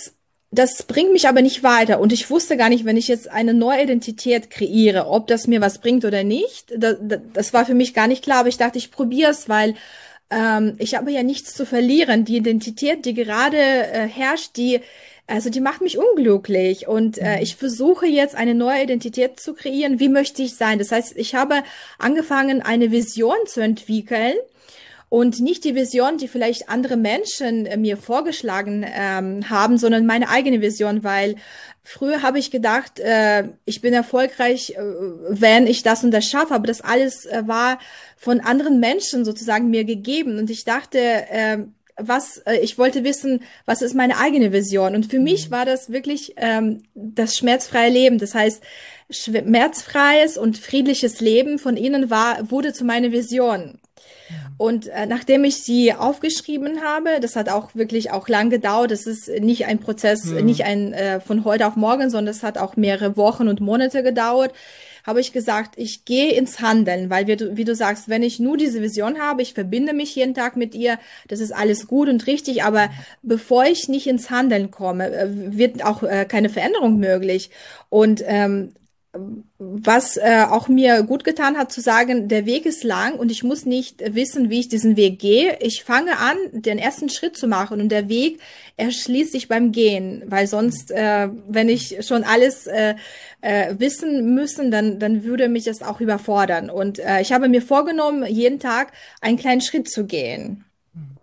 das bringt mich aber nicht weiter. Und ich wusste gar nicht, wenn ich jetzt eine neue Identität kreiere, ob das mir was bringt oder nicht. Das, das war für mich gar nicht klar, aber ich dachte, ich probiere es, weil ähm, ich habe ja nichts zu verlieren. Die Identität, die gerade äh, herrscht, die, also die macht mich unglücklich. Und äh, Mhm. ich versuche jetzt eine neue Identität zu kreieren. Wie möchte ich sein? Das heißt, ich habe angefangen, eine Vision zu entwickeln und nicht die Vision, die vielleicht andere Menschen äh, mir vorgeschlagen ähm, haben, sondern meine eigene Vision, weil früher habe ich gedacht, äh, ich bin erfolgreich, äh, wenn ich das und das schaffe, aber das alles äh, war von anderen Menschen sozusagen mir gegeben und ich dachte, äh, was, äh, ich wollte wissen, was ist meine eigene Vision? Und für mich Mhm. war das wirklich ähm, das schmerzfreie Leben. Das heißt, schmerzfreies und friedliches Leben von ihnen war, wurde zu meiner Vision. Mhm. Und äh, nachdem ich sie aufgeschrieben habe, das hat auch wirklich auch lang gedauert. Das ist nicht ein Prozess, nicht Mhm. ein äh, von heute auf morgen, sondern es hat auch mehrere Wochen und Monate gedauert. Habe ich gesagt, ich gehe ins Handeln, weil wir, wie du sagst, wenn ich nur diese Vision habe, ich verbinde mich jeden Tag mit ihr, das ist alles gut und richtig, aber bevor ich nicht ins Handeln komme, äh, wird auch äh, keine Veränderung möglich. Und ähm, was äh, auch mir gut getan hat, zu sagen, der Weg ist lang und ich muss nicht wissen, wie ich diesen Weg gehe. Ich fange an, den ersten Schritt zu machen und der Weg erschließt sich beim Gehen, weil sonst, äh, wenn ich schon alles äh, äh, wissen müssen, dann, dann würde mich das auch überfordern. Und äh, ich habe mir vorgenommen, jeden Tag einen kleinen Schritt zu gehen. Mhm.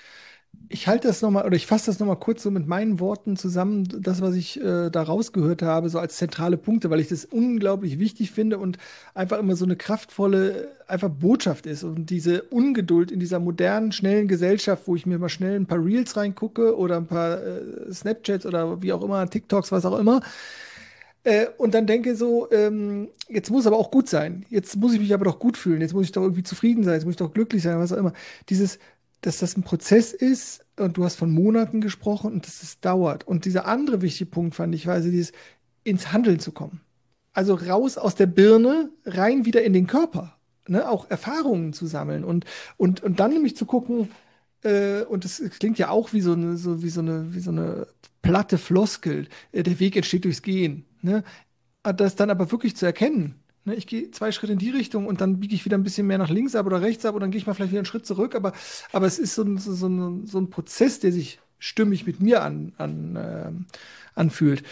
Ich halte das nochmal, oder ich fasse das nochmal kurz so mit meinen Worten zusammen, das, was ich äh, da rausgehört habe, so als zentrale Punkte, weil ich das unglaublich wichtig finde und einfach immer so eine kraftvolle, einfach Botschaft ist. Und diese Ungeduld in dieser modernen, schnellen Gesellschaft, wo ich mir mal schnell ein paar Reels reingucke oder ein paar äh, Snapchats oder wie auch immer, TikToks, was auch immer, äh, und dann denke so, ähm, jetzt muss aber auch gut sein. Jetzt muss ich mich aber doch gut fühlen. Jetzt muss ich doch irgendwie zufrieden sein. Jetzt muss ich doch glücklich sein, was auch immer. Dieses, dass das ein Prozess ist und du hast von Monaten gesprochen und dass es dauert. Und dieser andere wichtige Punkt fand ich, war also dieses ins Handeln zu kommen. Also raus aus der Birne, rein wieder in den Körper. Ne? Auch Erfahrungen zu sammeln und, und, und dann nämlich zu gucken, äh, und das klingt ja auch wie so eine, so, wie so eine, wie so eine platte Floskel. Äh, der Weg entsteht durchs Gehen. Ne? Ah, das dann aber wirklich zu erkennen. Ne? Ich gehe zwei Schritte in die Richtung und dann biege ich wieder ein bisschen mehr nach links ab oder rechts ab und dann gehe ich mal vielleicht wieder einen Schritt zurück. Aber, aber es ist so ein, so, so ein, so ein Prozess, der sich stimmig mit mir an, an, ähm, anfühlt.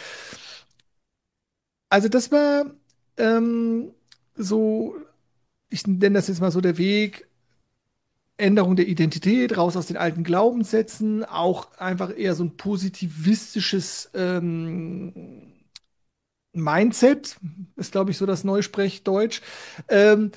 Also das war ähm, so, ich nenne das jetzt mal so der Weg, Änderung der Identität, raus aus den alten Glaubenssätzen, auch einfach eher so ein positivistisches ähm, Mindset, ist, glaube ich, so das Neusprechdeutsch. Ähm,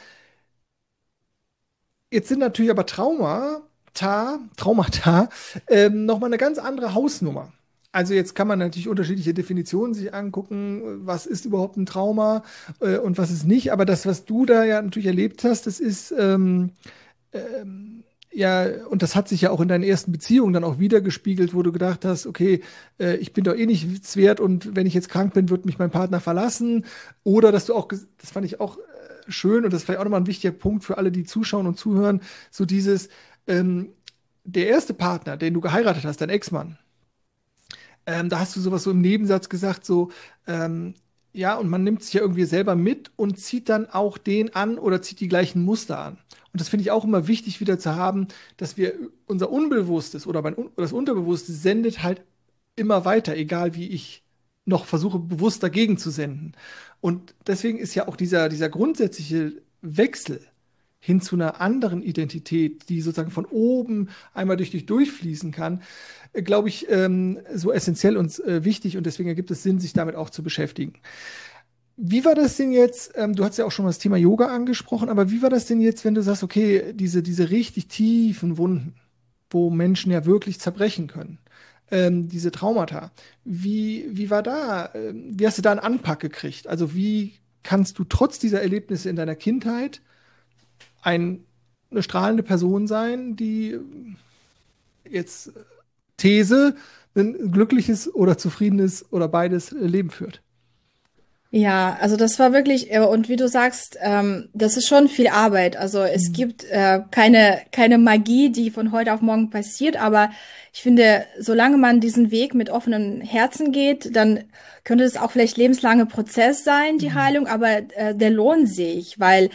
Jetzt sind natürlich aber Traumata, Traumata, ähm, nochmal eine ganz andere Hausnummer. Also jetzt kann man natürlich unterschiedliche Definitionen sich angucken, was ist überhaupt ein Trauma äh, und was ist nicht. Aber das, was du da ja natürlich erlebt hast, das ist ähm, ähm, ja, und das hat sich ja auch in deinen ersten Beziehungen dann auch wiedergespiegelt, wo du gedacht hast, okay, äh, ich bin doch eh nichts wert und wenn ich jetzt krank bin, wird mich mein Partner verlassen. Oder dass du auch, ges- das fand ich auch äh, schön und das ist vielleicht auch nochmal ein wichtiger Punkt für alle, die zuschauen und zuhören, so dieses, ähm, der erste Partner, den du geheiratet hast, dein Ex-Mann, ähm, da hast du sowas so im Nebensatz gesagt, so, ähm, ja, und man nimmt sich ja irgendwie selber mit und zieht dann auch den an oder zieht die gleichen Muster an. Und das finde ich auch immer wichtig wieder zu haben, dass wir unser Unbewusstes oder mein, Un- das Unterbewusste sendet halt immer weiter, egal wie ich noch versuche, bewusst dagegen zu senden. Und deswegen ist ja auch dieser, dieser grundsätzliche Wechsel hin zu einer anderen Identität, die sozusagen von oben einmal durch dich durchfließen kann, äh, glaube ich, ähm, so essentiell und äh, wichtig und deswegen ergibt es Sinn, sich damit auch zu beschäftigen. Wie war das denn jetzt? Ähm, du hast ja auch schon mal das Thema Yoga angesprochen, aber wie war das denn jetzt, wenn du sagst, okay, diese, diese richtig tiefen Wunden, wo Menschen ja wirklich zerbrechen können, ähm, diese Traumata, wie, wie war da, ähm, wie hast du da einen Anpack gekriegt? Also wie kannst du trotz dieser Erlebnisse in deiner Kindheit ein, eine strahlende Person sein, die jetzt These ein glückliches oder zufriedenes oder beides Leben führt? Ja, also das war wirklich, äh, und wie du sagst, ähm, das ist schon viel Arbeit. Also es Mhm. gibt äh, keine, keine Magie, die von heute auf morgen passiert, aber ich finde, solange man diesen Weg mit offenen Herzen geht, dann könnte es auch vielleicht lebenslanger Prozess sein, die Mhm. Heilung, aber äh, der lohnt sich, weil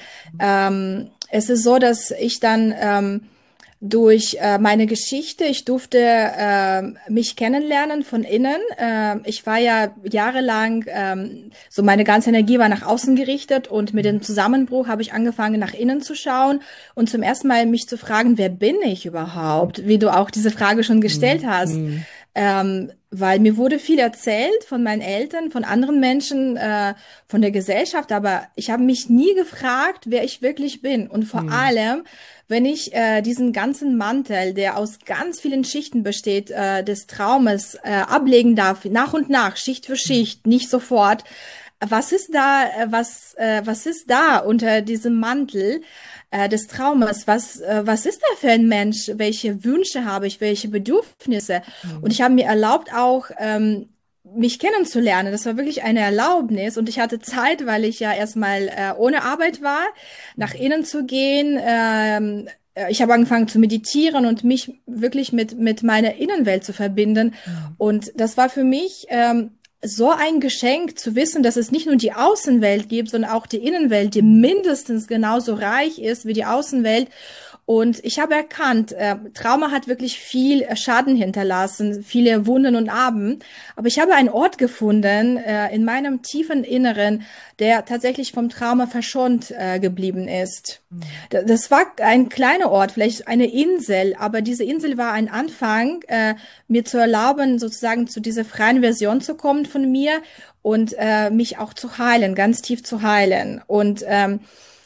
ähm, es ist so, dass ich dann ähm, durch äh, meine Geschichte. Ich durfte ähm, mich kennenlernen von innen. Ähm, ich war ja jahrelang, ähm, so meine ganze Energie war nach außen gerichtet und mit dem Zusammenbruch habe ich angefangen, nach innen zu schauen und zum ersten Mal mich zu fragen, wer bin ich überhaupt? Wie du auch diese Frage schon gestellt Mhm. hast. Mhm. Ähm, weil mir wurde viel erzählt von meinen Eltern, von anderen Menschen, äh, von der Gesellschaft, aber ich habe mich nie gefragt, wer ich wirklich bin. Und vor Mhm. allem, wenn ich äh, diesen ganzen Mantel, der aus ganz vielen Schichten besteht, äh, des Traumes äh, ablegen darf, nach und nach, Schicht für Schicht, nicht sofort. Was ist da, äh, was, äh, was ist da unter diesem Mantel äh, des Traumes? Was, äh, was ist da für ein Mensch? Welche Wünsche habe ich? Welche Bedürfnisse? Und Mhm. ich habe mir erlaubt auch, ähm, mich kennenzulernen. Das war wirklich eine Erlaubnis und ich hatte Zeit, weil ich ja erstmal äh, ohne Arbeit war, nach Mhm. innen zu gehen. Ähm, äh, ich habe angefangen zu meditieren und mich wirklich mit, mit meiner Innenwelt zu verbinden. Mhm. Und das war für mich ähm, so ein Geschenk zu wissen, dass es nicht nur die Außenwelt gibt, sondern auch die Innenwelt, die Mhm. mindestens genauso reich ist wie die Außenwelt. Und ich habe erkannt, äh, Trauma hat wirklich viel äh, Schaden hinterlassen, viele Wunden und Narben. Aber ich habe einen Ort gefunden äh, in meinem tiefen Inneren, der tatsächlich vom Trauma verschont äh, geblieben ist. Mhm. D- Das war ein kleiner Ort, vielleicht eine Insel, aber diese Insel war ein Anfang, äh, mir zu erlauben, sozusagen zu dieser freien Version zu kommen von mir und äh, mich auch zu heilen, ganz tief zu heilen. Und ähm,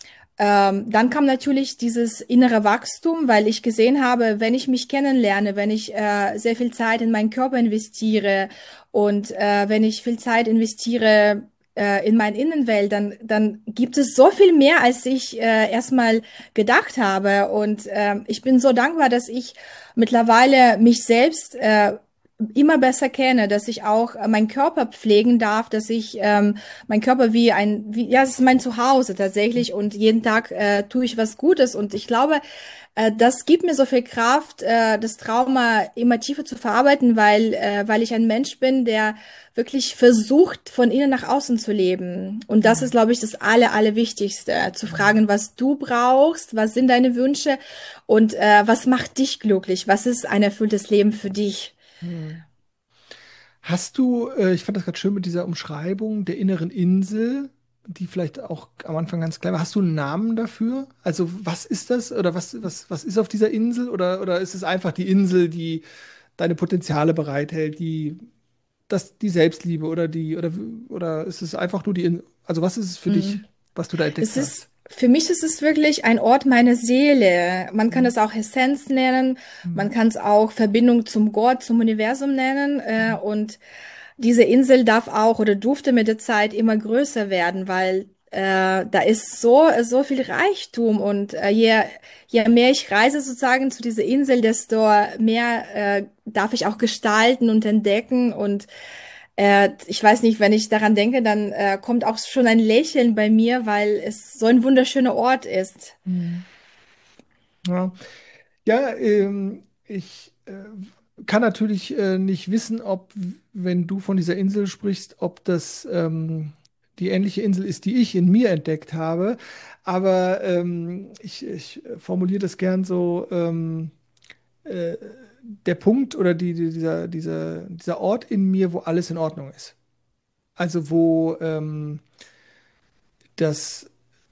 ähm, dann kam natürlich dieses innere Wachstum, weil ich gesehen habe, wenn ich mich kennenlerne, wenn ich äh, sehr viel Zeit in meinen Körper investiere und äh, wenn ich viel Zeit investiere äh, in meine Innenwelt, dann, dann gibt es so viel mehr, als ich äh, erstmal gedacht habe. Und äh, ich bin so dankbar, dass ich mittlerweile mich selbst äh, immer besser kenne, dass ich auch äh, meinen Körper pflegen darf, dass ich ähm, mein Körper wie ein, wie, ja, es ist mein Zuhause tatsächlich und jeden Tag äh, tue ich was Gutes und ich glaube, äh, das gibt mir so viel Kraft, äh, das Trauma immer tiefer zu verarbeiten, weil, äh, weil ich ein Mensch bin, der wirklich versucht, von innen nach außen zu leben. Und das ist, Mhm. glaube ich, das Aller, Allerwichtigste, zu Mhm. fragen, was du brauchst, was sind deine Wünsche und äh, was macht dich glücklich, was ist ein erfülltes Leben für dich. Mhm. Hast du, äh, ich fand das gerade schön mit dieser Umschreibung der inneren Insel, die vielleicht auch am Anfang ganz klar war. Hast du einen Namen dafür? Also was ist das oder was, was, was ist auf dieser Insel? Oder, oder ist es einfach die Insel, die deine Potenziale bereithält, die, das, die Selbstliebe oder die, oder, oder ist es einfach nur die Insel? Also was ist es für dich, Mm. was du da Es entdeckt ist, hast? für mich ist es wirklich ein Ort meiner Seele. Man kann Mhm. es auch Essenz nennen, man Mhm. kann es auch Verbindung zum Gott, zum Universum nennen. Äh, und diese Insel darf auch oder durfte mit der Zeit immer größer werden, weil äh, da ist so, so viel Reichtum und äh, je, je mehr ich reise sozusagen zu dieser Insel, desto mehr äh, darf ich auch gestalten und entdecken und äh, ich weiß nicht, wenn ich daran denke, dann äh, kommt auch schon ein Lächeln bei mir, weil es so ein wunderschöner Ort ist. Mhm. Ja, ja ähm, ich äh, kann natürlich äh, nicht wissen, ob, wenn du von dieser Insel sprichst, ob das ähm, die ähnliche Insel ist, die ich in mir entdeckt habe. Aber ähm, ich, ich formuliere das gern so, ähm, äh, der Punkt oder die, die, dieser, dieser, dieser Ort in mir, wo alles in Ordnung ist. Also wo ähm, das,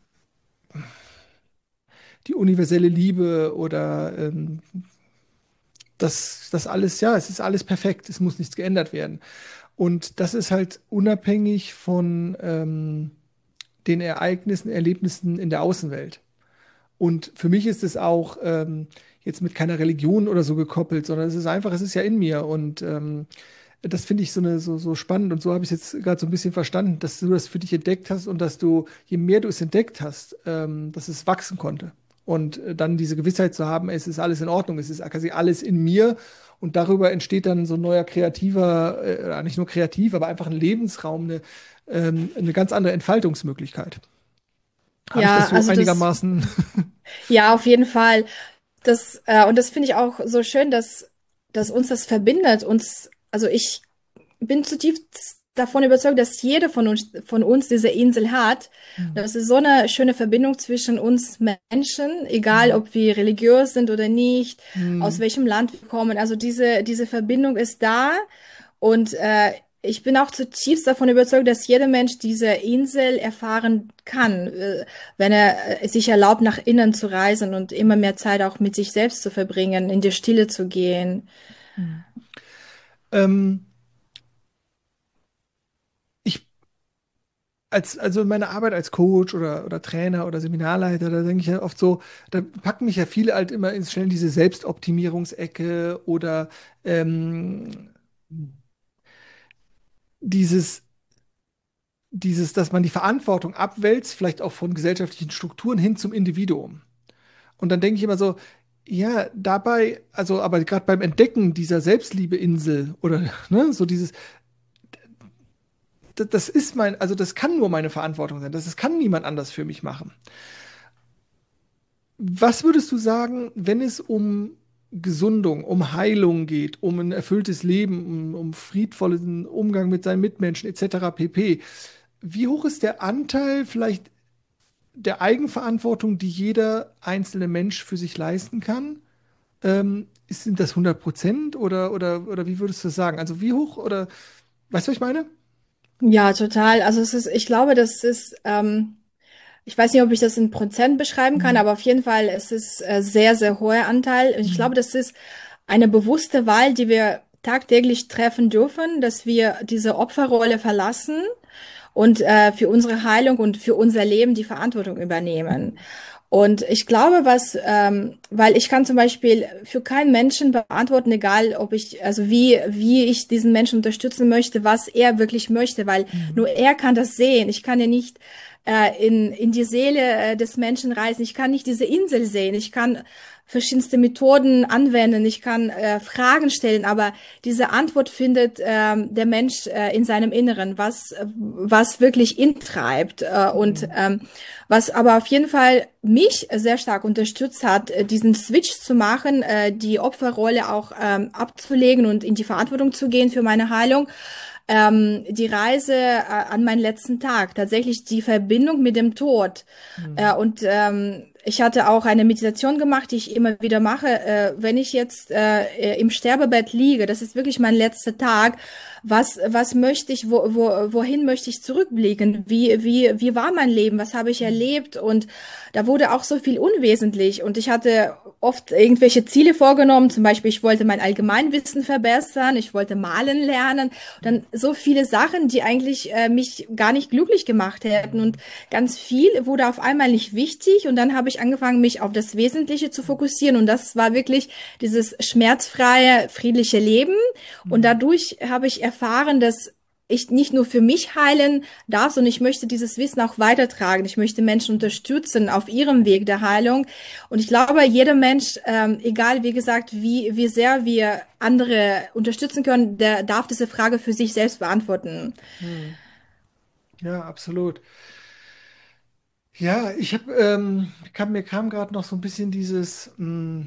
die universelle Liebe oder ähm, das, das alles, ja, es ist alles perfekt, es muss nichts geändert werden. Und das ist halt unabhängig von ähm, den Ereignissen, Erlebnissen in der Außenwelt. Und für mich ist es auch ähm, jetzt mit keiner Religion oder so gekoppelt, sondern es ist einfach, es ist ja in mir. Und ähm, das finde ich so, eine, so, so spannend. Und so habe ich es jetzt gerade so ein bisschen verstanden, dass du das für dich entdeckt hast und dass du, je mehr du es entdeckt hast, ähm, dass es wachsen konnte. Und äh, dann diese Gewissheit zu haben, es ist alles in Ordnung, es ist quasi alles in mir. Und darüber entsteht dann so ein neuer kreativer, äh, nicht nur kreativ, aber einfach ein Lebensraum, eine, ähm, eine ganz andere Entfaltungsmöglichkeit. Habe ich das Ja, so also das, einigermaßen? ja, auf jeden Fall. Das, äh, und das finde ich auch so schön, dass, dass uns das verbindet. Uns, also ich bin zutiefst davon überzeugt, dass jeder von uns, von uns diese Insel hat. Das ist so eine schöne Verbindung zwischen uns Menschen, egal Hm. ob wir religiös sind oder nicht, aus Hm. welchem Land wir kommen. Also diese, diese Verbindung ist da. Und äh, ich bin auch zutiefst davon überzeugt, dass jeder Mensch diese Insel erfahren kann, äh, wenn er äh, sich erlaubt, nach innen zu reisen und immer mehr Zeit auch mit sich selbst zu verbringen, in die Stille zu gehen. Hm. Ähm, ich als, also in meiner Arbeit als Coach oder, oder Trainer oder Seminarleiter, da denke ich ja oft so, da packen mich ja viele halt immer ins schnell diese Selbstoptimierungsecke oder ähm, dieses, dieses, dass man die Verantwortung abwälzt, vielleicht auch von gesellschaftlichen Strukturen hin zum Individuum. Und dann denke ich immer so, ja, dabei, also aber gerade beim Entdecken dieser Selbstliebeinsel oder ne, so dieses, das, das ist mein, also das kann nur meine Verantwortung sein, das, das kann niemand anders für mich machen. Was würdest du sagen, wenn es um Gesundung, um Heilung geht, um ein erfülltes Leben, um, um friedvollen Umgang mit seinen Mitmenschen et cetera pp. Wie hoch ist der Anteil vielleicht der Eigenverantwortung, die jeder einzelne Mensch für sich leisten kann? Ähm, ist- sind das hundert Prozent oder, oder, oder wie würdest du das sagen? Also wie hoch oder, weißt du, was ich meine? Ja, total. Also es ist, ich glaube, das ist, ähm, ich weiß nicht, ob ich das in Prozent beschreiben kann, Hm. aber auf jeden Fall, es ist äh, sehr, sehr hoher Anteil. Und ich Hm. glaube, das ist eine bewusste Wahl, die wir tagtäglich treffen dürfen, dass wir diese Opferrolle verlassen und äh, für unsere Heilung und für unser Leben die Verantwortung übernehmen. Und ich glaube, was, ähm, weil ich kann zum Beispiel für keinen Menschen beantworten, egal ob ich, also wie, wie ich diesen Menschen unterstützen möchte, was er wirklich möchte, weil Hm. nur er kann das sehen. Ich kann ja nicht äh, in, in die Seele äh, des Menschen reisen. Ich kann nicht diese Insel sehen. Ich kann verschiedenste Methoden anwenden. Ich kann äh, Fragen stellen, aber diese Antwort findet ähm, der Mensch äh, in seinem Inneren, was, was wirklich ihn treibt. Äh, und Hm. ähm, was aber auf jeden Fall mich sehr stark unterstützt hat, äh, diesen Switch zu machen, äh, die Opferrolle auch ähm, abzulegen und in die Verantwortung zu gehen für meine Heilung. Ähm, die Reise äh, an meinen letzten Tag, tatsächlich die Verbindung mit dem Tod. Hm. Äh, und ähm, ich hatte auch eine Meditation gemacht, die ich immer wieder mache. Äh, wenn ich jetzt äh, im Sterbebett liege, das ist wirklich mein letzter Tag. Was, was möchte ich, wo, wo, wohin möchte ich zurückblicken? Wie, wie, wie war mein Leben? Was habe ich erlebt? Und da wurde auch so viel unwesentlich. Und ich hatte oft irgendwelche Ziele vorgenommen. Zum Beispiel, ich wollte mein Allgemeinwissen verbessern. Ich wollte malen lernen. Und dann so viele Sachen, die eigentlich äh, mich gar nicht glücklich gemacht hätten. Und ganz viel wurde auf einmal nicht wichtig. Und dann habe ich angefangen, mich auf das Wesentliche zu fokussieren. Und das war wirklich dieses schmerzfreie, friedliche Leben. Und Hm. dadurch habe ich erfahren, dass ich nicht nur für mich heilen darf, sondern ich möchte dieses Wissen auch weitertragen. Ich möchte Menschen unterstützen auf ihrem Weg der Heilung. Und ich glaube, jeder Mensch, ähm, egal wie gesagt, wie, wie sehr wir andere unterstützen können, der darf diese Frage für sich selbst beantworten. Hm. Ja, absolut. Ja, ich habe, ähm, kam, mir kam gerade noch so ein bisschen dieses, mh,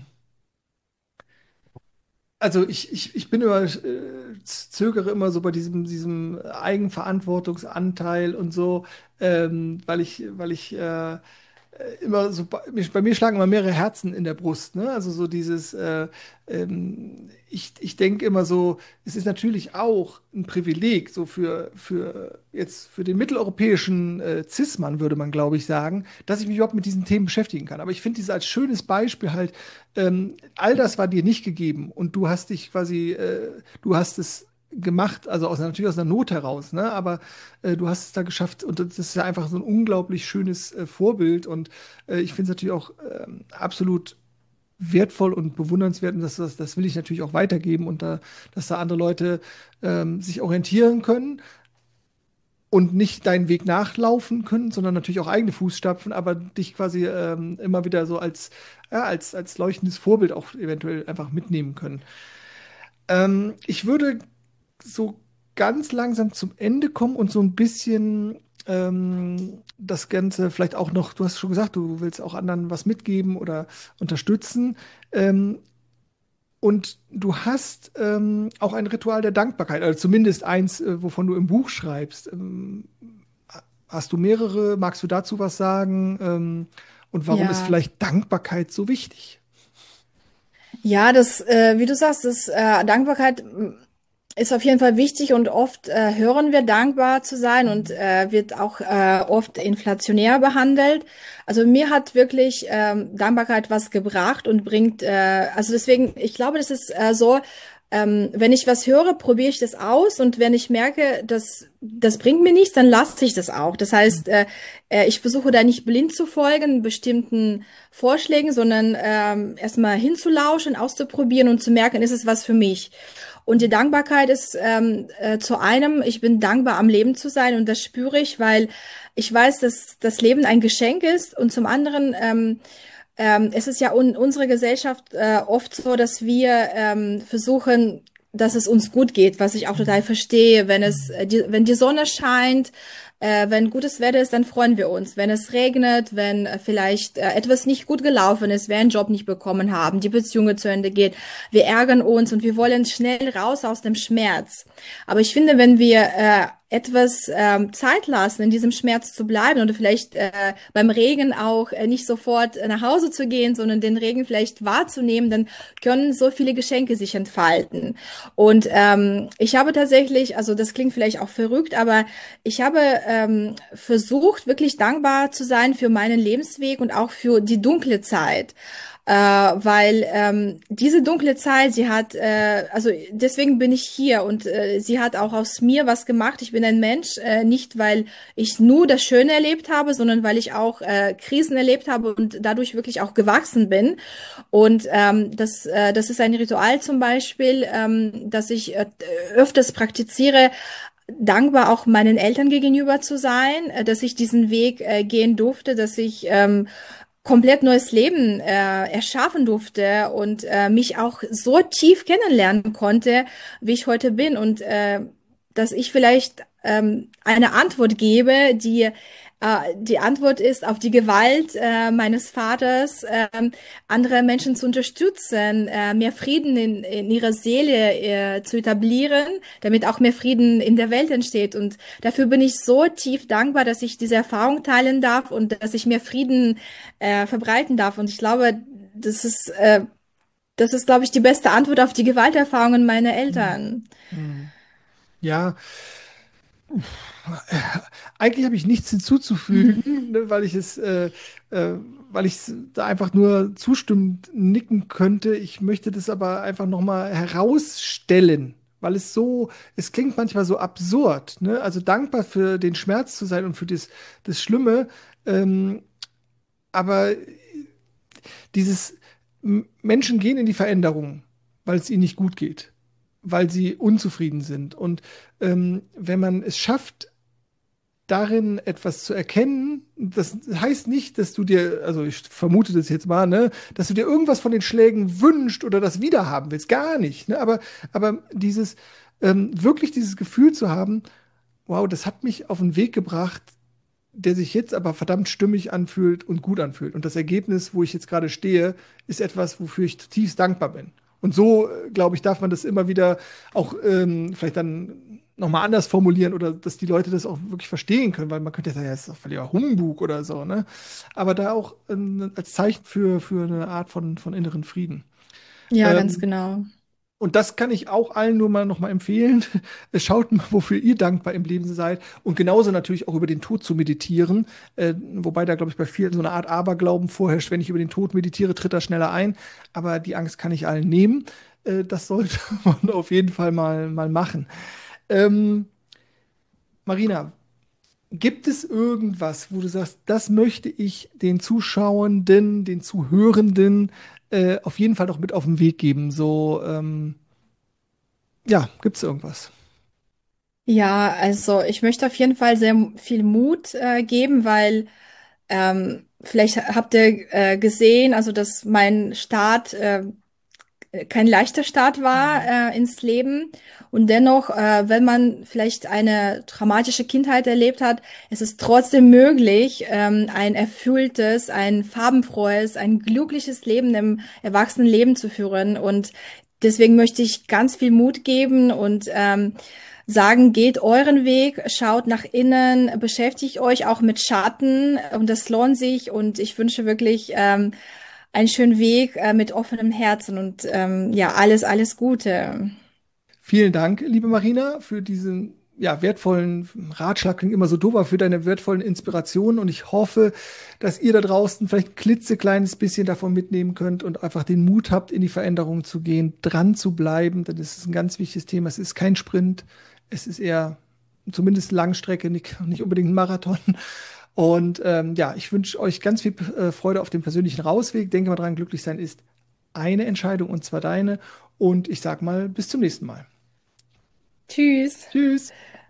also ich, ich, ich bin immer, äh, zögere immer so bei diesem, diesem Eigenverantwortungsanteil und so, ähm, weil ich, weil ich äh, immer so, bei mir bei mir schlagen immer mehrere Herzen in der Brust, ne? Also so dieses, äh, ähm, ich, ich denke immer so, es ist natürlich auch ein Privileg, so für, für jetzt für den mitteleuropäischen äh, Cis-Mann, würde man, glaube ich, sagen, dass ich mich überhaupt mit diesen Themen beschäftigen kann. Aber ich finde dieses als schönes Beispiel halt, ähm, all das war dir nicht gegeben und du hast dich quasi, äh, du hast es gemacht, also aus, natürlich aus einer Not heraus, ne? Aber äh, du hast es da geschafft und das ist ja einfach so ein unglaublich schönes äh, Vorbild und äh, ich finde es natürlich auch ähm, absolut wertvoll und bewundernswert und das, das, das will ich natürlich auch weitergeben und da, dass da andere Leute ähm, sich orientieren können. und nicht deinen Weg nachlaufen können, sondern natürlich auch eigene Fußstapfen, aber dich quasi ähm, immer wieder so als, ja, als, als leuchtendes Vorbild auch eventuell einfach mitnehmen können. Ähm, ich würde so ganz langsam zum Ende kommen und so ein bisschen ähm, das Ganze vielleicht auch noch, du hast schon gesagt, du willst auch anderen was mitgeben oder unterstützen. Ähm, und du hast ähm, auch ein Ritual der Dankbarkeit, also zumindest eins, äh, wovon du im Buch schreibst. Ähm, hast du mehrere? Magst du dazu was sagen? Ähm, und warum ist Ja. vielleicht Dankbarkeit so wichtig? Ja, das, äh, wie du sagst, das, äh, Dankbarkeit mm, ist auf jeden Fall wichtig und oft äh, hören wir dankbar zu sein und äh, wird auch äh, oft inflationär behandelt. Also mir hat wirklich ähm, Dankbarkeit was gebracht und bringt, äh, also deswegen, ich glaube, das ist äh, so, ähm, wenn ich was höre, probiere ich das aus und wenn ich merke, dass das bringt mir nichts, dann lasse ich das auch. Das heißt, äh, äh, ich versuche da nicht blind zu folgen, bestimmten Vorschlägen, sondern ähm, erstmal hinzulauschen, auszuprobieren und zu merken, ist es was für mich. Und die Dankbarkeit ist ähm, äh, zu einem, ich bin dankbar, am Leben zu sein und das spüre ich, weil ich weiß, dass das Leben ein Geschenk ist und zum anderen ähm, ähm, es ist ja in unserer Gesellschaft äh, oft so, dass wir ähm, versuchen, dass es uns gut geht, was ich auch total verstehe. Wenn es, äh, die, wenn die Sonne scheint, äh, wenn gutes Wetter ist, dann freuen wir uns. Wenn es regnet, wenn äh, vielleicht äh, etwas nicht gut gelaufen ist, wir einen Job nicht bekommen haben, die Beziehung zu Ende geht, wir ärgern uns und wir wollen schnell raus aus dem Schmerz. Aber ich finde, wenn wir äh, etwas ähm, Zeit lassen, in diesem Schmerz zu bleiben oder vielleicht äh, beim Regen auch äh, nicht sofort äh, nach Hause zu gehen, sondern den Regen vielleicht wahrzunehmen, dann können so viele Geschenke sich entfalten. Und ähm, ich habe tatsächlich, also das klingt vielleicht auch verrückt, aber ich habe ähm, versucht, wirklich dankbar zu sein für meinen Lebensweg und auch für die dunkle Zeit. Äh, weil ähm, diese dunkle Zeit, sie hat, äh, also deswegen bin ich hier und äh, sie hat auch aus mir was gemacht. Ich bin ein Mensch, äh, nicht weil ich nur das Schöne erlebt habe, sondern weil ich auch äh, Krisen erlebt habe und dadurch wirklich auch gewachsen bin. Und ähm, das, äh, das ist ein Ritual zum Beispiel, ähm, das ich äh, öfters praktiziere, dankbar auch meinen Eltern gegenüber zu sein, äh, dass ich diesen Weg äh, gehen durfte, dass ich ähm, komplett neues Leben äh, erschaffen durfte und äh, mich auch so tief kennenlernen konnte, wie ich heute bin und äh, dass ich vielleicht ähm, eine Antwort gebe, die äh, die Antwort ist auf die Gewalt äh, meines Vaters, ähm, andere Menschen zu unterstützen, äh, mehr Frieden in, in ihrer Seele äh, zu etablieren, damit auch mehr Frieden in der Welt entsteht. Und dafür bin ich so tief dankbar, dass ich diese Erfahrung teilen darf und dass ich mehr Frieden äh, verbreiten darf. Und ich glaube, das ist, äh, das ist, glaube ich, die beste Antwort auf die Gewalterfahrungen meiner Hm. Eltern. Hm. Ja, eigentlich habe ich nichts hinzuzufügen, ne, weil ich es, äh, äh, weil ich es da einfach nur zustimmend nicken könnte. Ich möchte das aber einfach nochmal herausstellen, weil es so, es klingt manchmal so absurd, ne? Also dankbar für den Schmerz zu sein und für das, das Schlimme. Ähm, aber dieses M- Menschen gehen in die Veränderung, weil es ihnen nicht gut geht, weil sie unzufrieden sind. Und ähm, wenn man es schafft, darin etwas zu erkennen, das heißt nicht, dass du dir, also ich vermute das jetzt mal, ne, dass du dir irgendwas von den Schlägen wünscht oder das wiederhaben willst, gar nicht, ne, aber, aber dieses, ähm, wirklich dieses Gefühl zu haben, wow, das hat mich auf den Weg gebracht, der sich jetzt aber verdammt stimmig anfühlt und gut anfühlt. Und das Ergebnis, wo ich jetzt gerade stehe, ist etwas, wofür ich zutiefst dankbar bin. Und so, äh, glaube ich, darf man das immer wieder auch ähm, vielleicht dann nochmal anders formulieren oder dass die Leute das auch wirklich verstehen können, weil man könnte ja sagen, ja, das ist doch völliger Humbug oder so, ne? Aber da auch ähm, als Zeichen für, für eine Art von, von inneren Frieden. Ja, ganz Ähm, genau. und das kann ich auch allen nur mal noch mal empfehlen. Schaut mal, wofür ihr dankbar im Leben seid. Und genauso natürlich auch über den Tod zu meditieren. Äh, wobei da, glaube ich, bei vielen so eine Art Aberglauben vorherrscht. Wenn ich über den Tod meditiere, tritt er schneller ein. Aber die Angst kann ich allen nehmen. Äh, das sollte man auf jeden Fall mal, mal machen. Ähm, Marina, gibt es irgendwas, wo du sagst, das möchte ich den Zuschauenden, den Zuhörenden äh, auf jeden Fall noch mit auf den Weg geben? So, ähm, ja, gibt es irgendwas? Ja, also ich möchte auf jeden Fall sehr viel Mut äh, geben, weil ähm, vielleicht habt ihr äh, gesehen, also dass mein Start äh, kein leichter Start war Mhm. äh, ins Leben. Und dennoch, äh, wenn man vielleicht eine traumatische Kindheit erlebt hat, es ist trotzdem möglich, ähm, ein erfülltes, ein farbenfrohes, ein glückliches Leben im Erwachsenenleben zu führen. Und deswegen möchte ich ganz viel Mut geben und ähm, sagen, geht euren Weg, schaut nach innen, beschäftigt euch auch mit Schatten und das lohnt sich. Und ich wünsche wirklich ähm, einen schönen Weg äh, mit offenem Herzen und ähm, ja, alles, alles Gute. Vielen Dank, liebe Marina, für diesen ja, wertvollen Ratschlag, klingt immer so doof, aber für deine wertvollen Inspirationen. Und ich hoffe, dass ihr da draußen vielleicht ein klitzekleines bisschen davon mitnehmen könnt und einfach den Mut habt, in die Veränderung zu gehen, dran zu bleiben. Denn das ist ein ganz wichtiges Thema. Es ist kein Sprint, es ist eher zumindest Langstrecke, nicht, nicht unbedingt ein Marathon. Und ähm, ja, ich wünsche euch ganz viel äh, Freude auf dem persönlichen Rausweg. Denke mal dran, glücklich sein ist eine Entscheidung und zwar deine. Und ich sag mal, bis zum nächsten Mal. Tschüss. Tschüss.